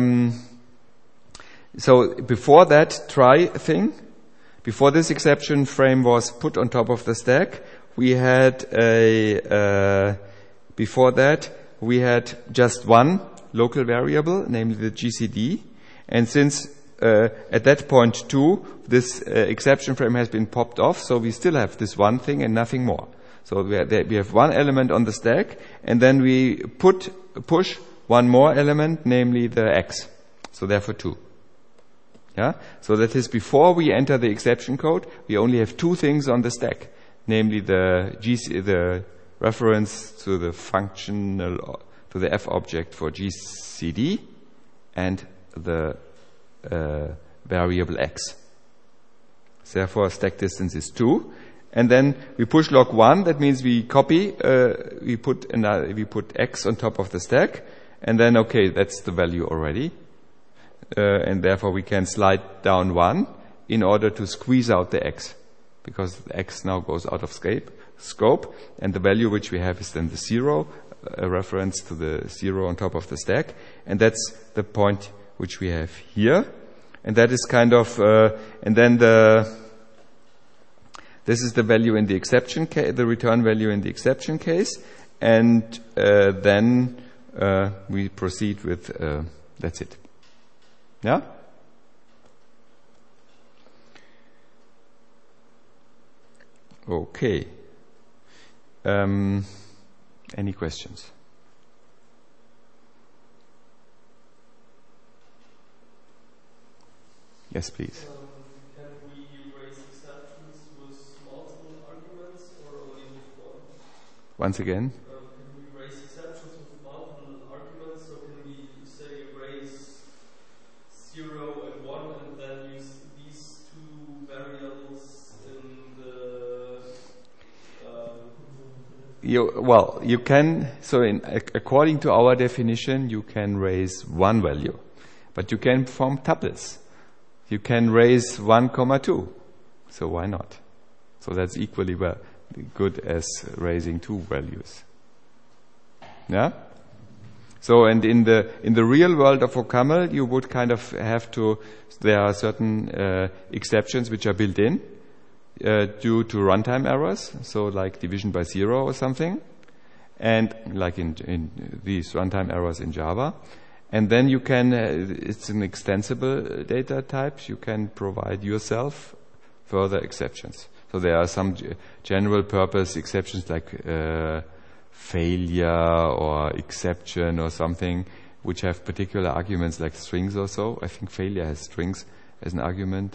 so before that try thing, before this exception frame was put on top of the stack, we had before that we had just one local variable, namely the GCD, and since at that point too, this exception frame has been popped off, so we still have this one thing and nothing more. So we have one element on the stack, and then we push one more element, namely the X. So therefore 2. Yeah? So that is before we enter the exception code, we only have two things on the stack, namely the reference to the functional, to the F object for GCD, and the variable X. Therefore stack distance is 2. And then we push log 1, that means we copy, we put X on top of the stack, and then okay, that's the value already. And therefore we can slide down 1 in order to squeeze out the X, because the X now goes out of scope, and the value which we have is then the 0, a reference to the 0 on top of the stack, and that's the point which we have here. And that is kind of, and then this is the value in the exception case, the return value in the exception case, and then we proceed with, that's it. Yeah? Okay. Any questions? Yes, please. Can we raise exceptions with multiple arguments or only with one? Once again? Can we raise exceptions with multiple arguments, so can we say raise 0 and 1 and then use these two variables in the you can, so according to our definition, you can raise one value, but you can form tuples. You can raise 1, 2. So why not? So that's equally good as raising two values. Yeah? So, and in the real world of OCaml, you would kind of have to, there are certain exceptions which are built in due to runtime errors, so like division by 0 or something, and like in these runtime errors in Java. And then you can, it's an extensible data type, you can provide yourself further exceptions. So there are some general purpose exceptions like failure or exception or something which have particular arguments like strings or so. I think failure has strings as an argument.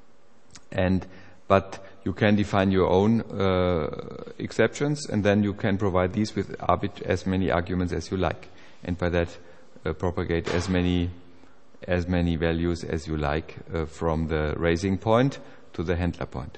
But you can define your own exceptions, and then you can provide these with as many arguments as you like. And by that, propagate as many values as you like from the raising point to the handler point.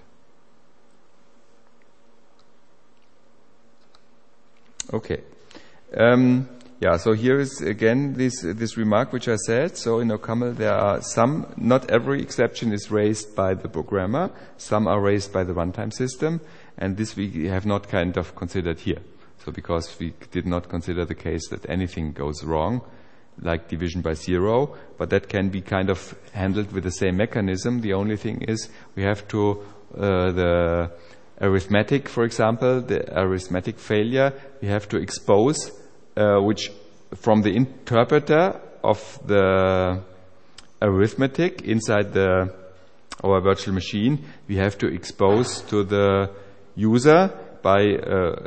Okay. So here is again this remark which I said. So in OCaml there are some, not every exception is raised by the programmer, some are raised by the runtime system, and this we have not kind of considered here. So because we did not consider the case that anything goes wrong, like division by 0, but that can be kind of handled with the same mechanism. The only thing is we have to, the arithmetic, for example, the arithmetic failure, we have to expose, which from the interpreter of the arithmetic inside our virtual machine, we have to expose to the user by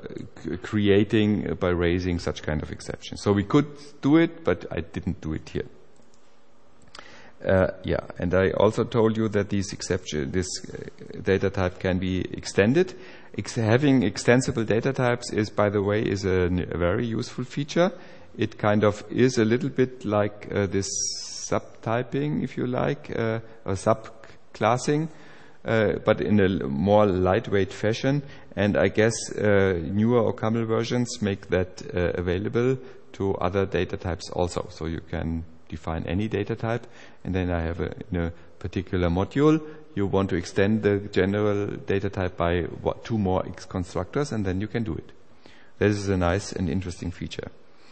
by raising such kind of exception. So we could do it, but I didn't do it here. And I also told you that this data type can be extended. Having extensible data types is, by the way, is a very useful feature. It kind of is a little bit like this subtyping, if you like, or subclassing, but in a more lightweight fashion. And I guess newer OCaml versions make that available to other data types also. So you can define any data type, and then I have in a particular module, you want to extend the general data type by 2 more constructors, and then you can do it. This is a nice and interesting feature.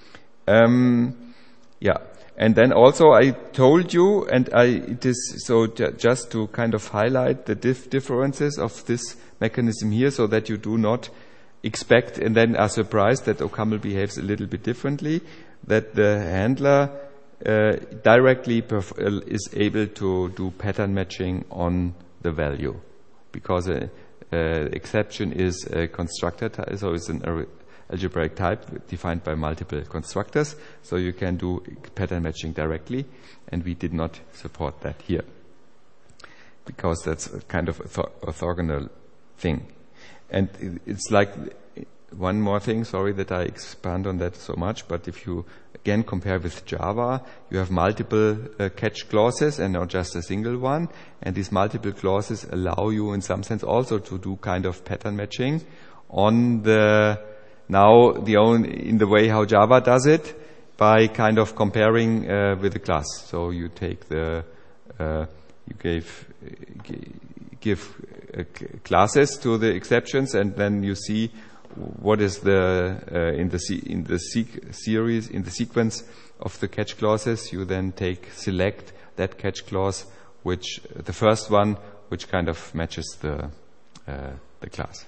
And then also I told you, and it is so just to kind of highlight the differences of this mechanism here, so that you do not expect and then are surprised that OCaml behaves a little bit differently, that the handler directly is able to do pattern matching on the value, because exception is a constructor type, so it's an algebraic type defined by multiple constructors, so you can do pattern matching directly, and we did not support that here, because that's a kind of orthogonal thing. And it's like, one more thing, sorry that I expand on that so much, but if you again compare with Java, you have multiple catch clauses and not just a single one, and these multiple clauses allow you in some sense also to do kind of pattern matching on the, in the way how Java does it, by kind of comparing with the class. So you take the, you give classes to the exceptions, and then you see what is the in the sequence of the catch clauses. You then select that catch clause, which the first one, which kind of matches the class.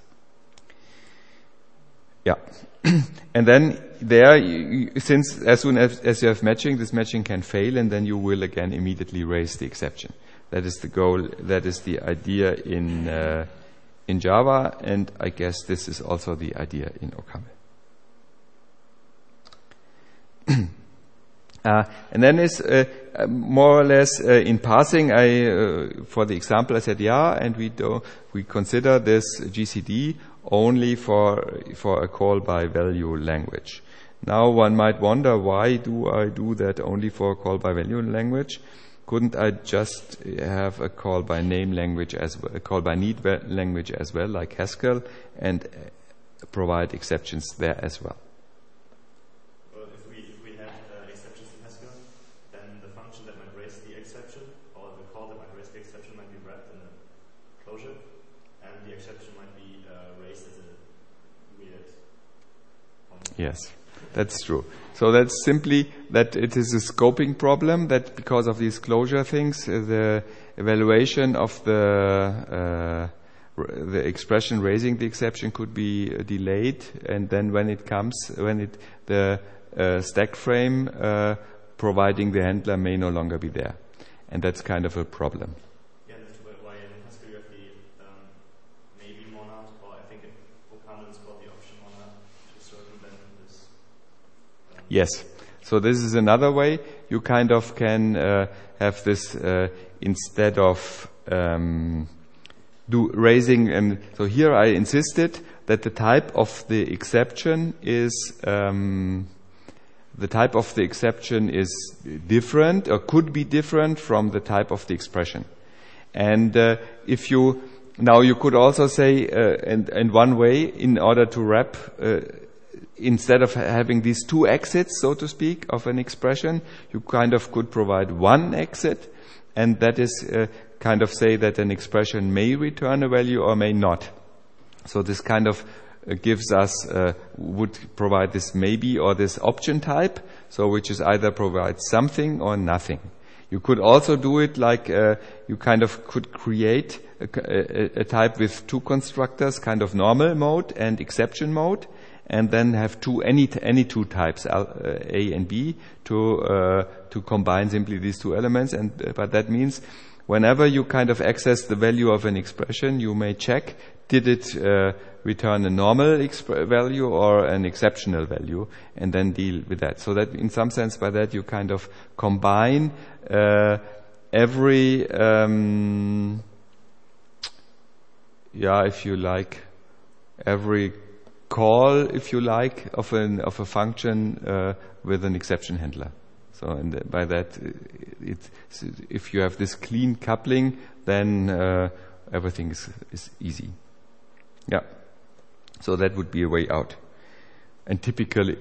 Yeah, and then since as soon as you have matching, this matching can fail, and then you will again immediately raise the exception. That is the goal. That is the idea in Java, and I guess this is also the idea in OCaml. And then is more or less in passing. For the example, I said and we consider this GCD only for a call by value language. Now one might wonder, why do I do that only for a call by value language? Couldn't I just have a call by name language a call by need language as well, like Haskell, and provide exceptions there as well? Well, if we have exceptions in Haskell, then the function that might raise the exception, or the call that might raise the exception, might be wrapped in a closure, and the exception might be raised as a weird function. Yes, that's true. So that's simply that it is a scoping problem, that because of these closure things, the evaluation of the expression raising the exception could be delayed, and then when it comes, the stack frame providing the handler may no longer be there, and that's kind of a problem. Yeah, that's why in Haskell you have the maybe monad, or I think in OCaml it's called the option monad, to circumvent this. Yes. So this is another way. You kind of can have this instead of do raising. So here I insisted that the type of the exception is different, or could be different from the type of the expression. And if you could also say, and one way in order to wrap. Instead of having these two exits, so to speak, of an expression, you kind of could provide one exit, and that is kind of say that an expression may return a value or may not. So this kind of gives us, would provide this maybe or this option type, so which is either provide something or nothing. You could also do it like you kind of could create a type with two constructors, kind of normal mode and exception mode, and then have any two types, A and B, to combine simply these two elements. But that means whenever you kind of access the value of an expression, you may check, did it return a normal value or an exceptional value, and then deal with that. So that in some sense by that you kind of combine every, if you like, every call, if you like, of a function with an exception handler. So, and by that, if you have this clean coupling, then everything is easy. Yeah. So that would be a way out. And typically,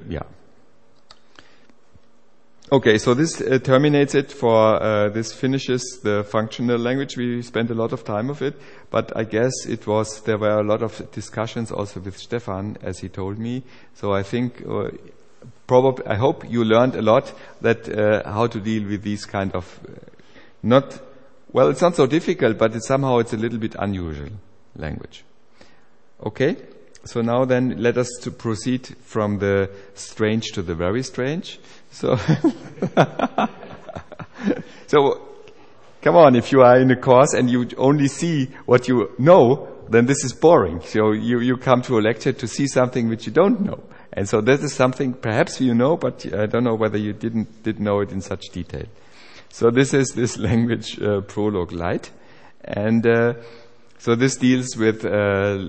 Okay, so this terminates it for, this finishes the functional language. We spent a lot of time of it, but I guess there were a lot of discussions also with Stefan, as he told me. So I think, I hope you learned a lot that, how to deal with these kind of, it's not so difficult, but it's a little bit unusual language. Okay? So now then let us to proceed from the strange to the very strange. So So, come on, if you are in a course and you only see what you know, then this is boring. So you come to a lecture to see something which you don't know. And so this is something perhaps you know, but I don't know whether you did know it in such detail. So this is this language Prolog Lite. And so this deals with a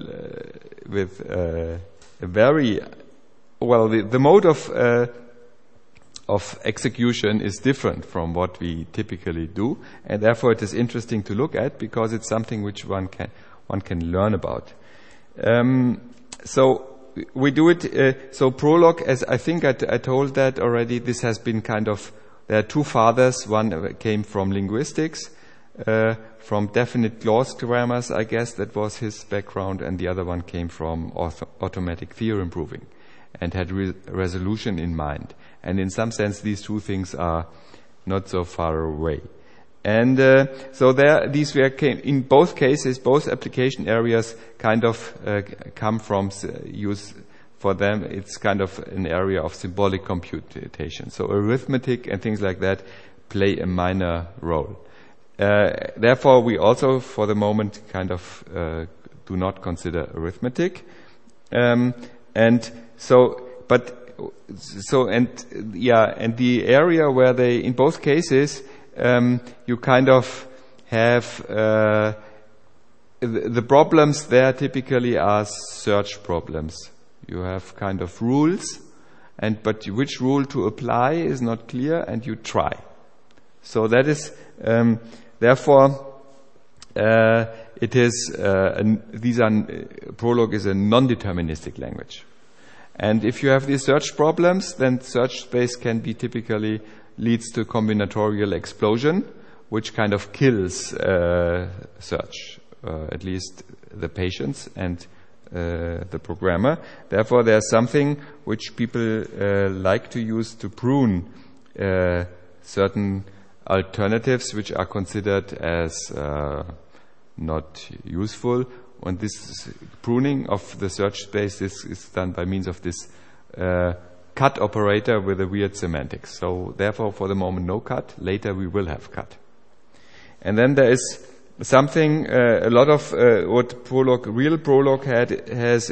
very, well, the mode of execution is different from what we typically do, and therefore it is interesting to look at because it's something which one can learn about. So we do it. So Prolog, as I think I told that already, this has been kind of, there are two fathers. One came from linguistics, from definite clause grammars, I guess that was his background, and the other one came from automatic theorem proving and had resolution in mind. And in some sense, these two things are not so far away. And so these came in both cases, both application areas kind of come from use for them. It's kind of an area of symbolic computation. So arithmetic and things like that play a minor role. Therefore, we also, for the moment, kind of do not consider arithmetic. And the area where they, in both cases, you kind of have the problems there typically are search problems. You have kind of rules, but which rule to apply is not clear, and you try. So that is therefore it is Prolog is a non-deterministic language. And if you have these search problems, then search space can be typically leads to combinatorial explosion, which kind of kills search, at least the patients and the programmer. Therefore, there's something which people like to use to prune certain alternatives which are considered as not useful. And this pruning of the search space is done by means of this cut operator with a weird semantics. So therefore, for the moment, no cut. Later, we will have cut. And then there is something, a lot of what real Prolog has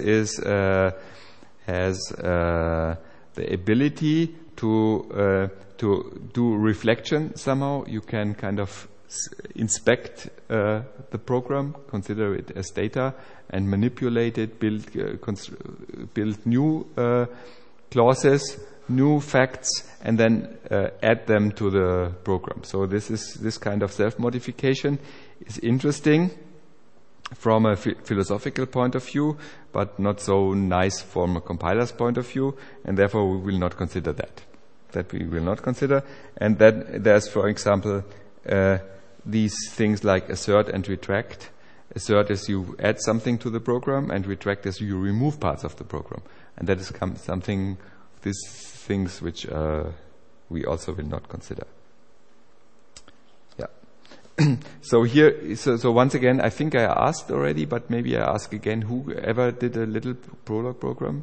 the ability to do reflection somehow. You can kind of inspect the program, consider it as data, and manipulate it, build new clauses, new facts, and then add them to the program. So this kind of self-modification is interesting from a philosophical point of view, but not so nice from a compiler's point of view, and therefore we will not consider that. That we will not consider. And then there's, for example, these things like assert and retract. Assert is you add something to the program, and retract is you remove parts of the program. And that is something, these things which we also will not consider. Yeah. So here, so once again, I think I asked already, but maybe I ask again, who ever did a little Prolog program?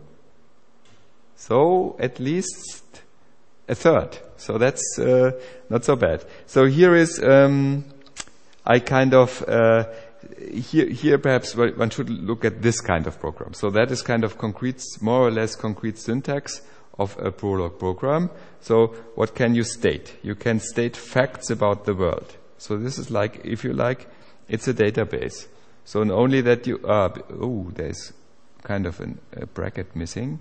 So at least a third. So that's not so bad. So here is, I kind of, here perhaps one should look at this kind of program. So that is kind of concrete, more or less concrete syntax of a Prolog program. So what can you state? You can state facts about the world. So this is like, if you like, it's a database. So not only that you, there's kind of a bracket missing.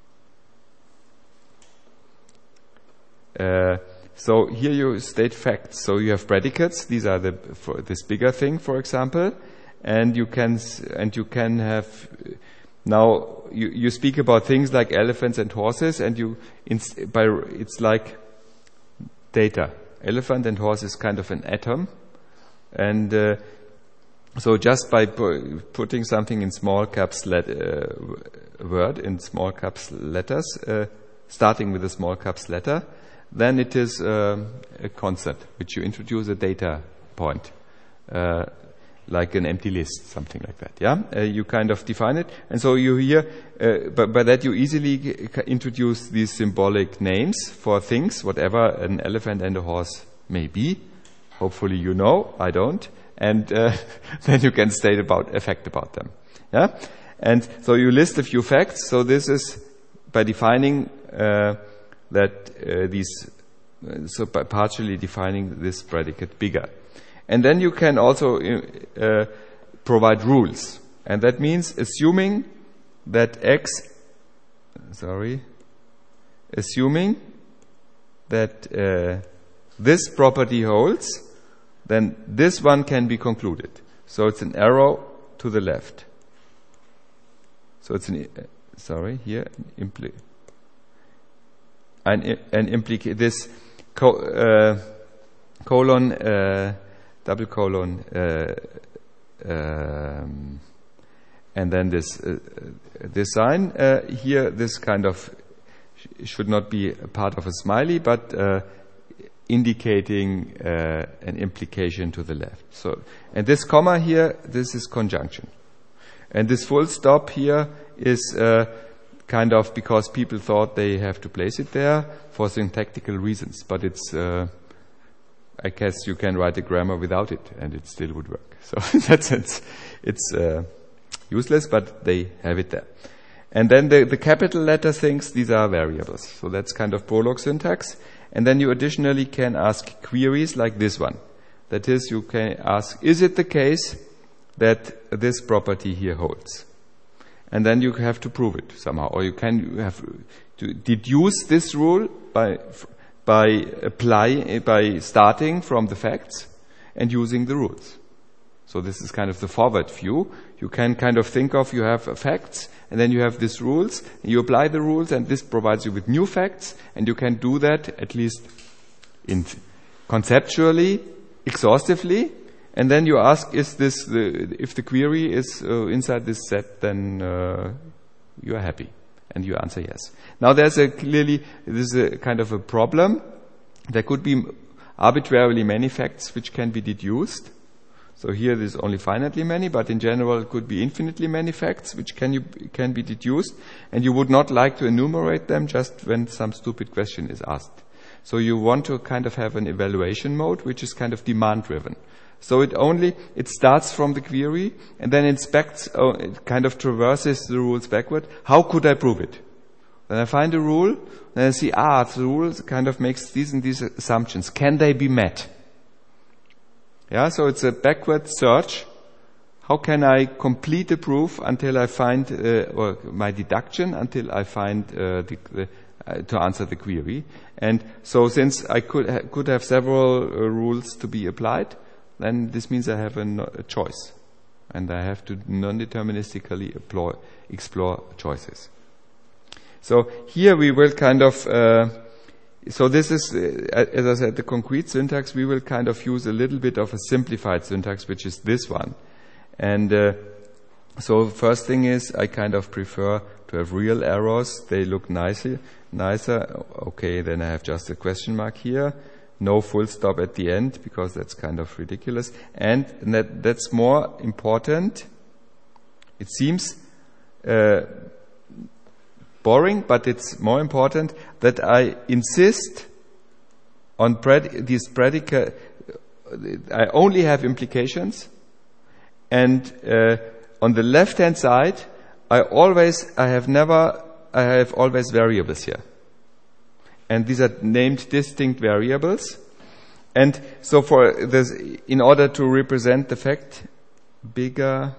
So here you state facts. So you have predicates. These are for this bigger thing, for example, and you can have. Now you speak about things like elephants and horses, and it's like data. Elephant and horse is kind of an atom, and so just by putting something in small caps word in small caps letters, starting with a small caps letter. Then it is a concept which you introduce a data point, like an empty list, something like that. Yeah, you kind of define it, and so you here, by that you easily introduce these symbolic names for things, whatever an elephant and a horse maybe. Hopefully you know, I don't. And then you can state effect about them. Yeah? And so you list a few facts. So this is by defining so by partially defining this predicate bigger. And then you can also provide rules. And that means assuming that this property holds, then this one can be concluded. So it's an arrow to the left. So it's this colon, double colon, and then this sign here. This kind of should not be a part of a smiley, but indicating an implication to the left. So, and this comma here, this is conjunction, and this full stop here is kind of because people thought they have to place it there for syntactical reasons, but it's I guess you can write a grammar without it and it still would work. So in that sense it's useless, but they have it there. And then the capital letter things, these are variables. So that's kind of Prolog syntax. And then you additionally can ask queries like this one. That is, you can ask, is it the case that this property here holds? And then you have to prove it somehow. Or you have to deduce this rule by starting from the facts and using the rules. So this is kind of the forward view. You can kind of think of, you have facts, and then you have these rules, and you apply the rules, and this provides you with new facts, and you can do that at least conceptually, exhaustively, and then you ask, if the query is inside this set, then you are happy, and you answer yes. Now this is a kind of a problem. There could be arbitrarily many facts which can be deduced. So here there's only finitely many, but in general it could be infinitely many facts which can be deduced, and you would not like to enumerate them just when some stupid question is asked. So you want to kind of have an evaluation mode which is kind of demand driven. So it starts from the query and then inspects, it kind of traverses the rules backward. How could I prove it? Then I find a rule, then I see, the rule kind of makes these and these assumptions. Can they be met? Yeah, so it's a backward search. How can I complete the proof until I find, or my deduction until I find to answer the query? And so since I could have several rules to be applied, then this means I have a choice, and I have to non-deterministically explore choices. So here we will kind of. So this is, as I said, the concrete syntax. We will kind of use a little bit of a simplified syntax, which is this one. And so first thing is, I kind of prefer to have real arrows. They look nicer. Okay, then I have just a question mark here. No full stop at the end, because that's kind of ridiculous. And that's more important. It seems boring, but it's more important that I insist on these predicate. I only have implications, and on the left-hand side, I have always variables here, and these are named distinct variables. And so for this, in order to represent the fact, bigger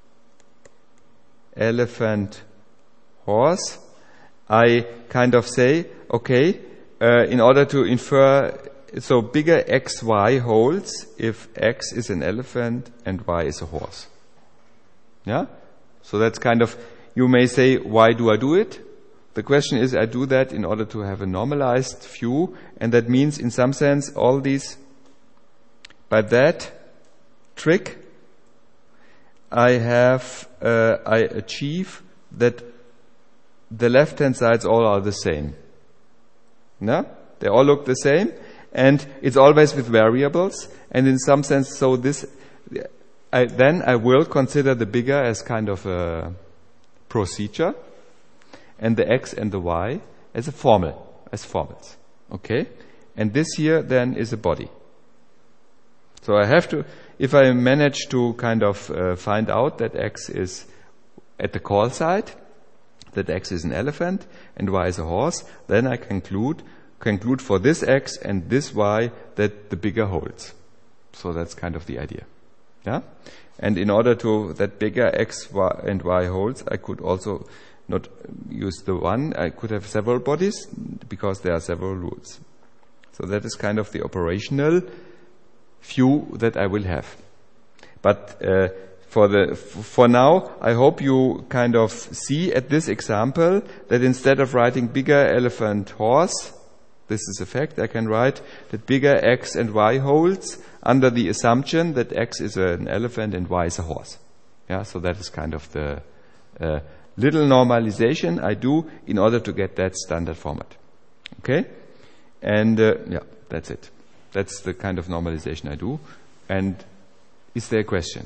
elephant horse, I kind of say, okay, in order to infer, so bigger xy holds if x is an elephant and y is a horse. Yeah? So that's kind of, you may say, why do I do it? The question is, I do that in order to have a normalized view, and that means in some sense all these, by that trick, I achieve that the left-hand sides all are the same. No? They all look the same, and it's always with variables, and in some sense, so this, then I will consider the bigger as kind of a procedure, and the x and the y as a formula, as formals. Okay? and this here then is a body. So I have to, if I manage to kind of find out that X is at the call side, that X is an elephant and Y is a horse, then I conclude for this X and this Y that the bigger holds. So that's kind of the idea. Yeah? And in order to that bigger X y, and Y holds, I could also not use the one. I could have several bodies because there are several rules. So that is kind of the operational view that I will have. But for now, I hope you kind of see at this example that instead of writing bigger elephant horse, this is a fact, I can write that bigger X and Y holds under the assumption that X is an elephant and Y is a horse. Yeah, so that is kind of the little normalization I do in order to get that standard format. Okay? And yeah, that's it. That's the kind of normalization I do. And is there a question?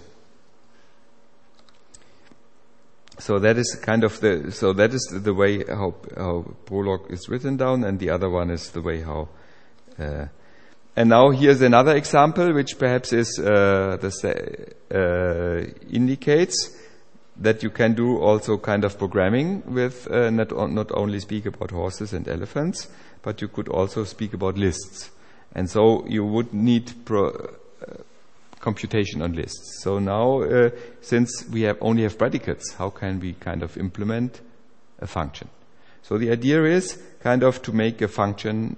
So that is kind of that is the way how Prolog is written down, and the other one is the way how. And now here's another example, which perhaps is indicates that you can do also kind of programming with not only speak about horses and elephants, but you could also speak about lists. And so you would need computation on lists. So now, since we only have predicates, how can we kind of implement a function? So the idea is kind of to make a function,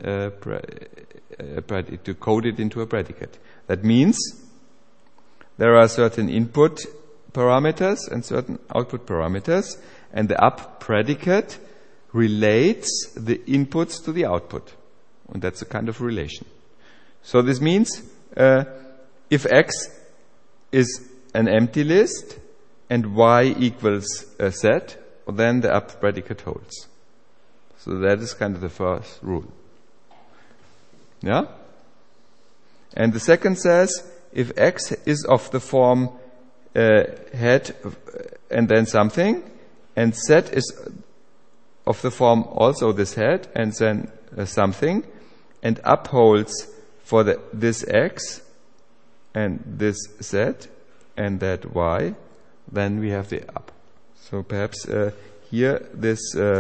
to code it into a predicate. That means there are certain input parameters and certain output parameters, and the up predicate relates the inputs to the output. And that's a kind of relation. So this means if X is an empty list and Y equals a set, then the up predicate holds. So that is kind of the first rule. Yeah? And the second says, if X is of the form head and then something, and set is of the form also this head and then something, and upholds for this X and this Z and that Y, then we have the up. So perhaps here this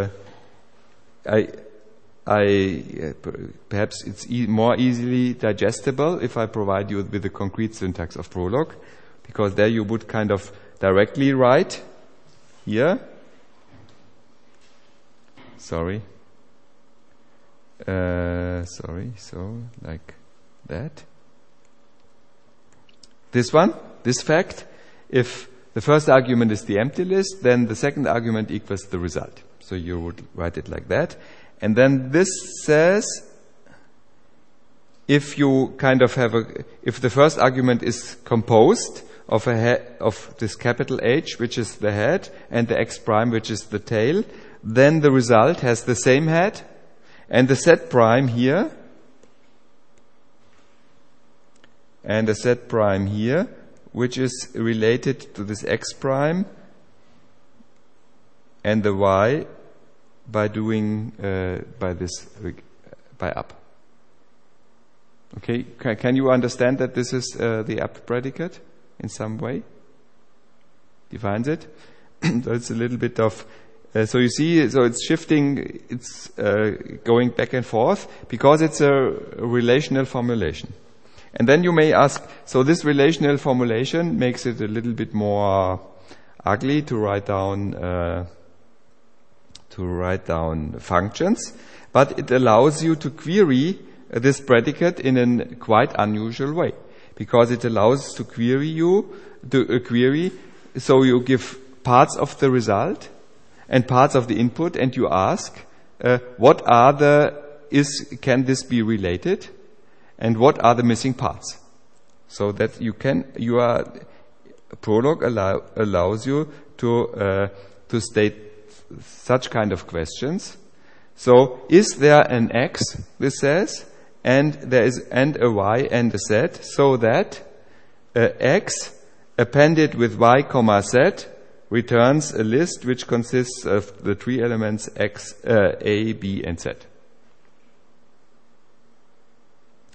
perhaps it's more easily digestible if I provide you with the concrete syntax of Prolog, because there you would kind of directly write here. So like that. This one, this fact, if the first argument is the empty list, then the second argument equals the result. So you would write it like that. And then this says, if you kind of have if the first argument is composed of this capital H, which is the head, and the X prime, which is the tail, then the result has the same head, and the Z prime here, and the Z prime here, which is related to this X prime and the Y by doing by up. Okay, can you understand that this is the up predicate in some way? Defines it. So it's a little bit of. So you see, so it's shifting. It's going back and forth because it's a relational formulation. And then you may ask, so this relational formulation makes it a little bit more ugly to write down functions, but it allows you to query this predicate in a quite unusual way, because it allows to query so you give parts of the result and parts of the input, and you ask can this be related, and what are the missing parts, so that Prolog allows you to state such kind of questions. So, is there an X, this says, and there is and a Y and a Z, so that X appended with Y, Z returns a list which consists of the three elements X, A, B, and Z.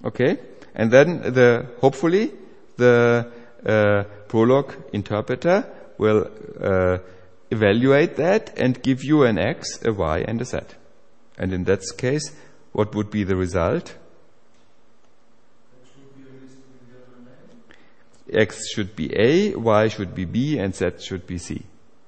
Okay? And then hopefully the Prolog interpreter will evaluate that and give you an X, a Y, and a Z. And in that case, what would be the result? X should be A, Y should be B, and Z should be C.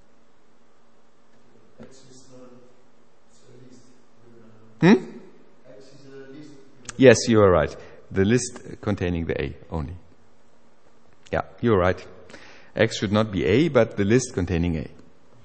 Yes, you are right. The list containing the A only. Yeah, you are right. X should not be A, but the list containing A.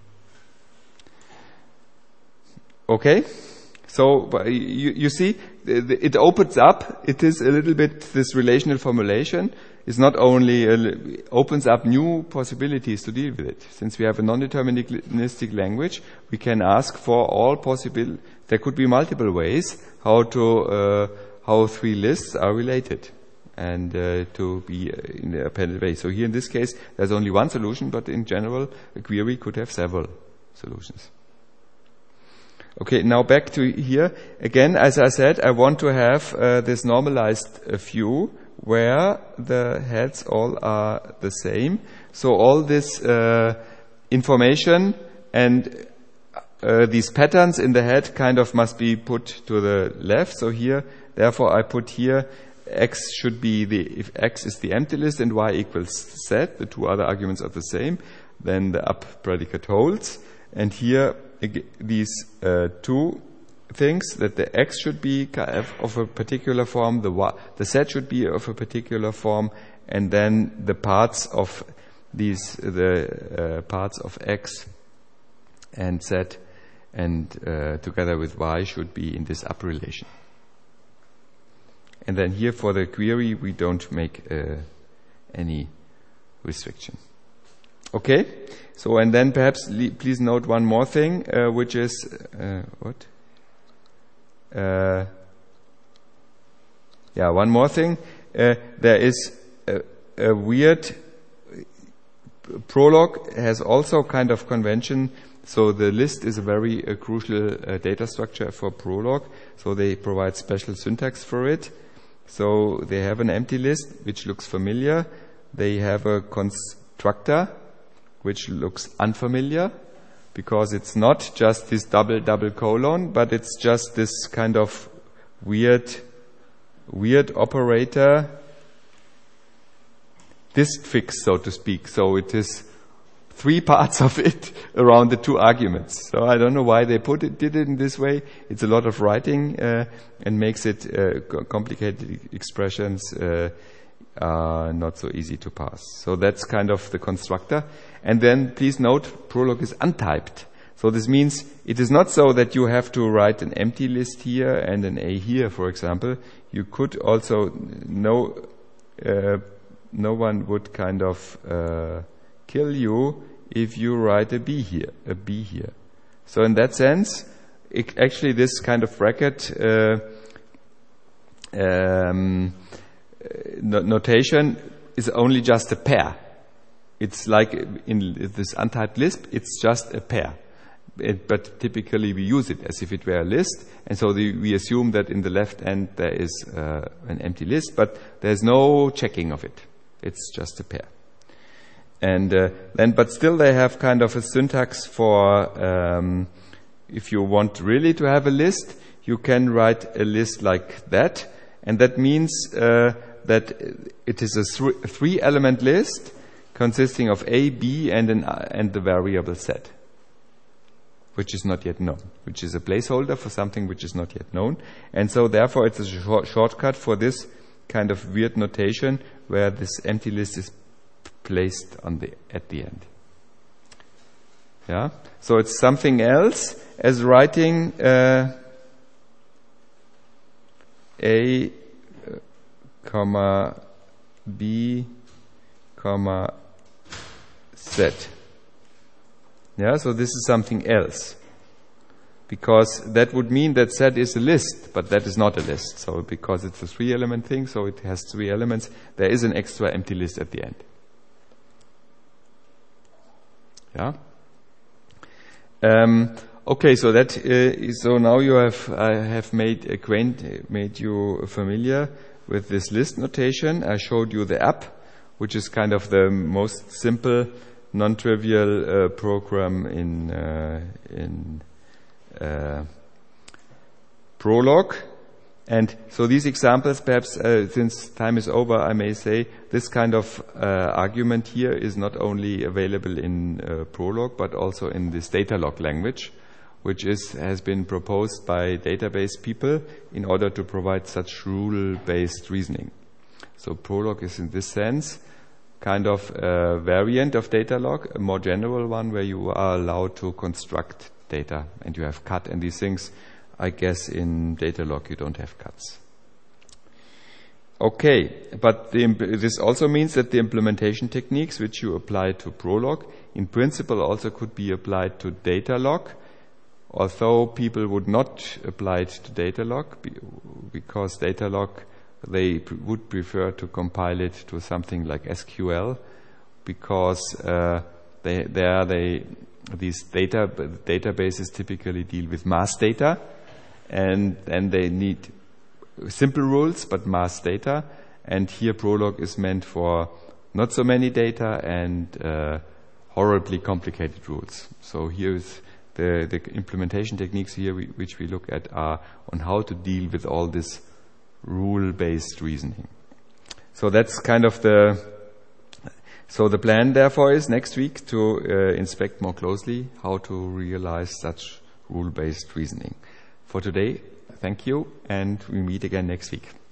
Okay? So you see, it opens up. It is a little bit, this relational formulation is not only opens up new possibilities to deal with it. Since we have a non-deterministic language, we can ask for all possible. There could be multiple ways how three lists are related and to be in the appended way. So here in this case, there's only one solution, but in general, a query could have several solutions. Okay, now back to here. Again, as I said, I want to have this normalized view where the heads all are the same. So all this information and these patterns in the head kind of must be put to the left. So here, therefore, I put here X should be if X is the empty list and Y equals Z, the two other arguments are the same, then the up predicate holds. And here, these two things, that the X should be of a particular form, the Z should be of a particular form, and then the parts of the parts of X and Z and together with Y should be in this up relation. And then here for the query, we don't make any restriction. Okay? So, and then perhaps please note one more thing, which is, what? One more thing. There is a weird, Prolog has also kind of convention. So the list is a very crucial data structure for Prolog. So they provide special syntax for it. So they have an empty list, which looks familiar. They have a constructor, which looks unfamiliar, because it's not just this double colon, but it's just this kind of weird operator, disk fix, so to speak. So it is three parts of it around the two arguments. So I don't know why they did it in this way. It's a lot of writing and makes it complicated expressions not so easy to pass. So that's kind of the constructor. And then please note, Prolog is untyped. So this means it is not so that you have to write an empty list here and an A here, for example. You could also, no one would kind of kill you if you write a B here. So in that sense, actually this kind of bracket notation is only just a pair. It's like in this untyped Lisp, it's just a pair. But typically we use it as if it were a list, and so we assume that in the left end there is an empty list, but there's no checking of it. It's just a pair. And but still they have kind of a syntax for if you want really to have a list, you can write a list like that, and that means that it is a three-element list consisting of A, B, and the variable Z, which is not yet known, which is a placeholder for something which is not yet known. And so therefore it's a shortcut for this kind of weird notation where this empty list is placed at the end. Yeah. So it's something else as writing A, comma B, comma Z. Yeah, so this is something else. Because that would mean that Z is a list, but that is not a list. So because it's a three-element thing, so it has three elements, there is an extra empty list at the end. Yeah. Okay, so that so now I have made you familiar with this list notation. I showed you the app, which is kind of the most simple, non-trivial program in Prolog. And so these examples, perhaps since time is over, I may say this kind of argument here is not only available in Prolog, but also in this Datalog language, which has been proposed by database people in order to provide such rule-based reasoning. So Prolog is in this sense kind of a variant of Datalog, a more general one where you are allowed to construct data and you have cut and these things. I guess in Datalog you don't have cuts. Okay, but this also means that the implementation techniques which you apply to Prolog in principle also could be applied to Datalog, although people would not apply it to Datalog because Datalog they would prefer to compile it to something like SQL because these databases typically deal with mass data. And they need simple rules, but mass data. And here Prolog is meant for not so many data and horribly complicated rules. So here's the implementation techniques here which we look at are on how to deal with all this rule-based reasoning. So that's kind of so the plan therefore is next week to inspect more closely how to realize such rule-based reasoning. For today, thank you, and we meet again next week.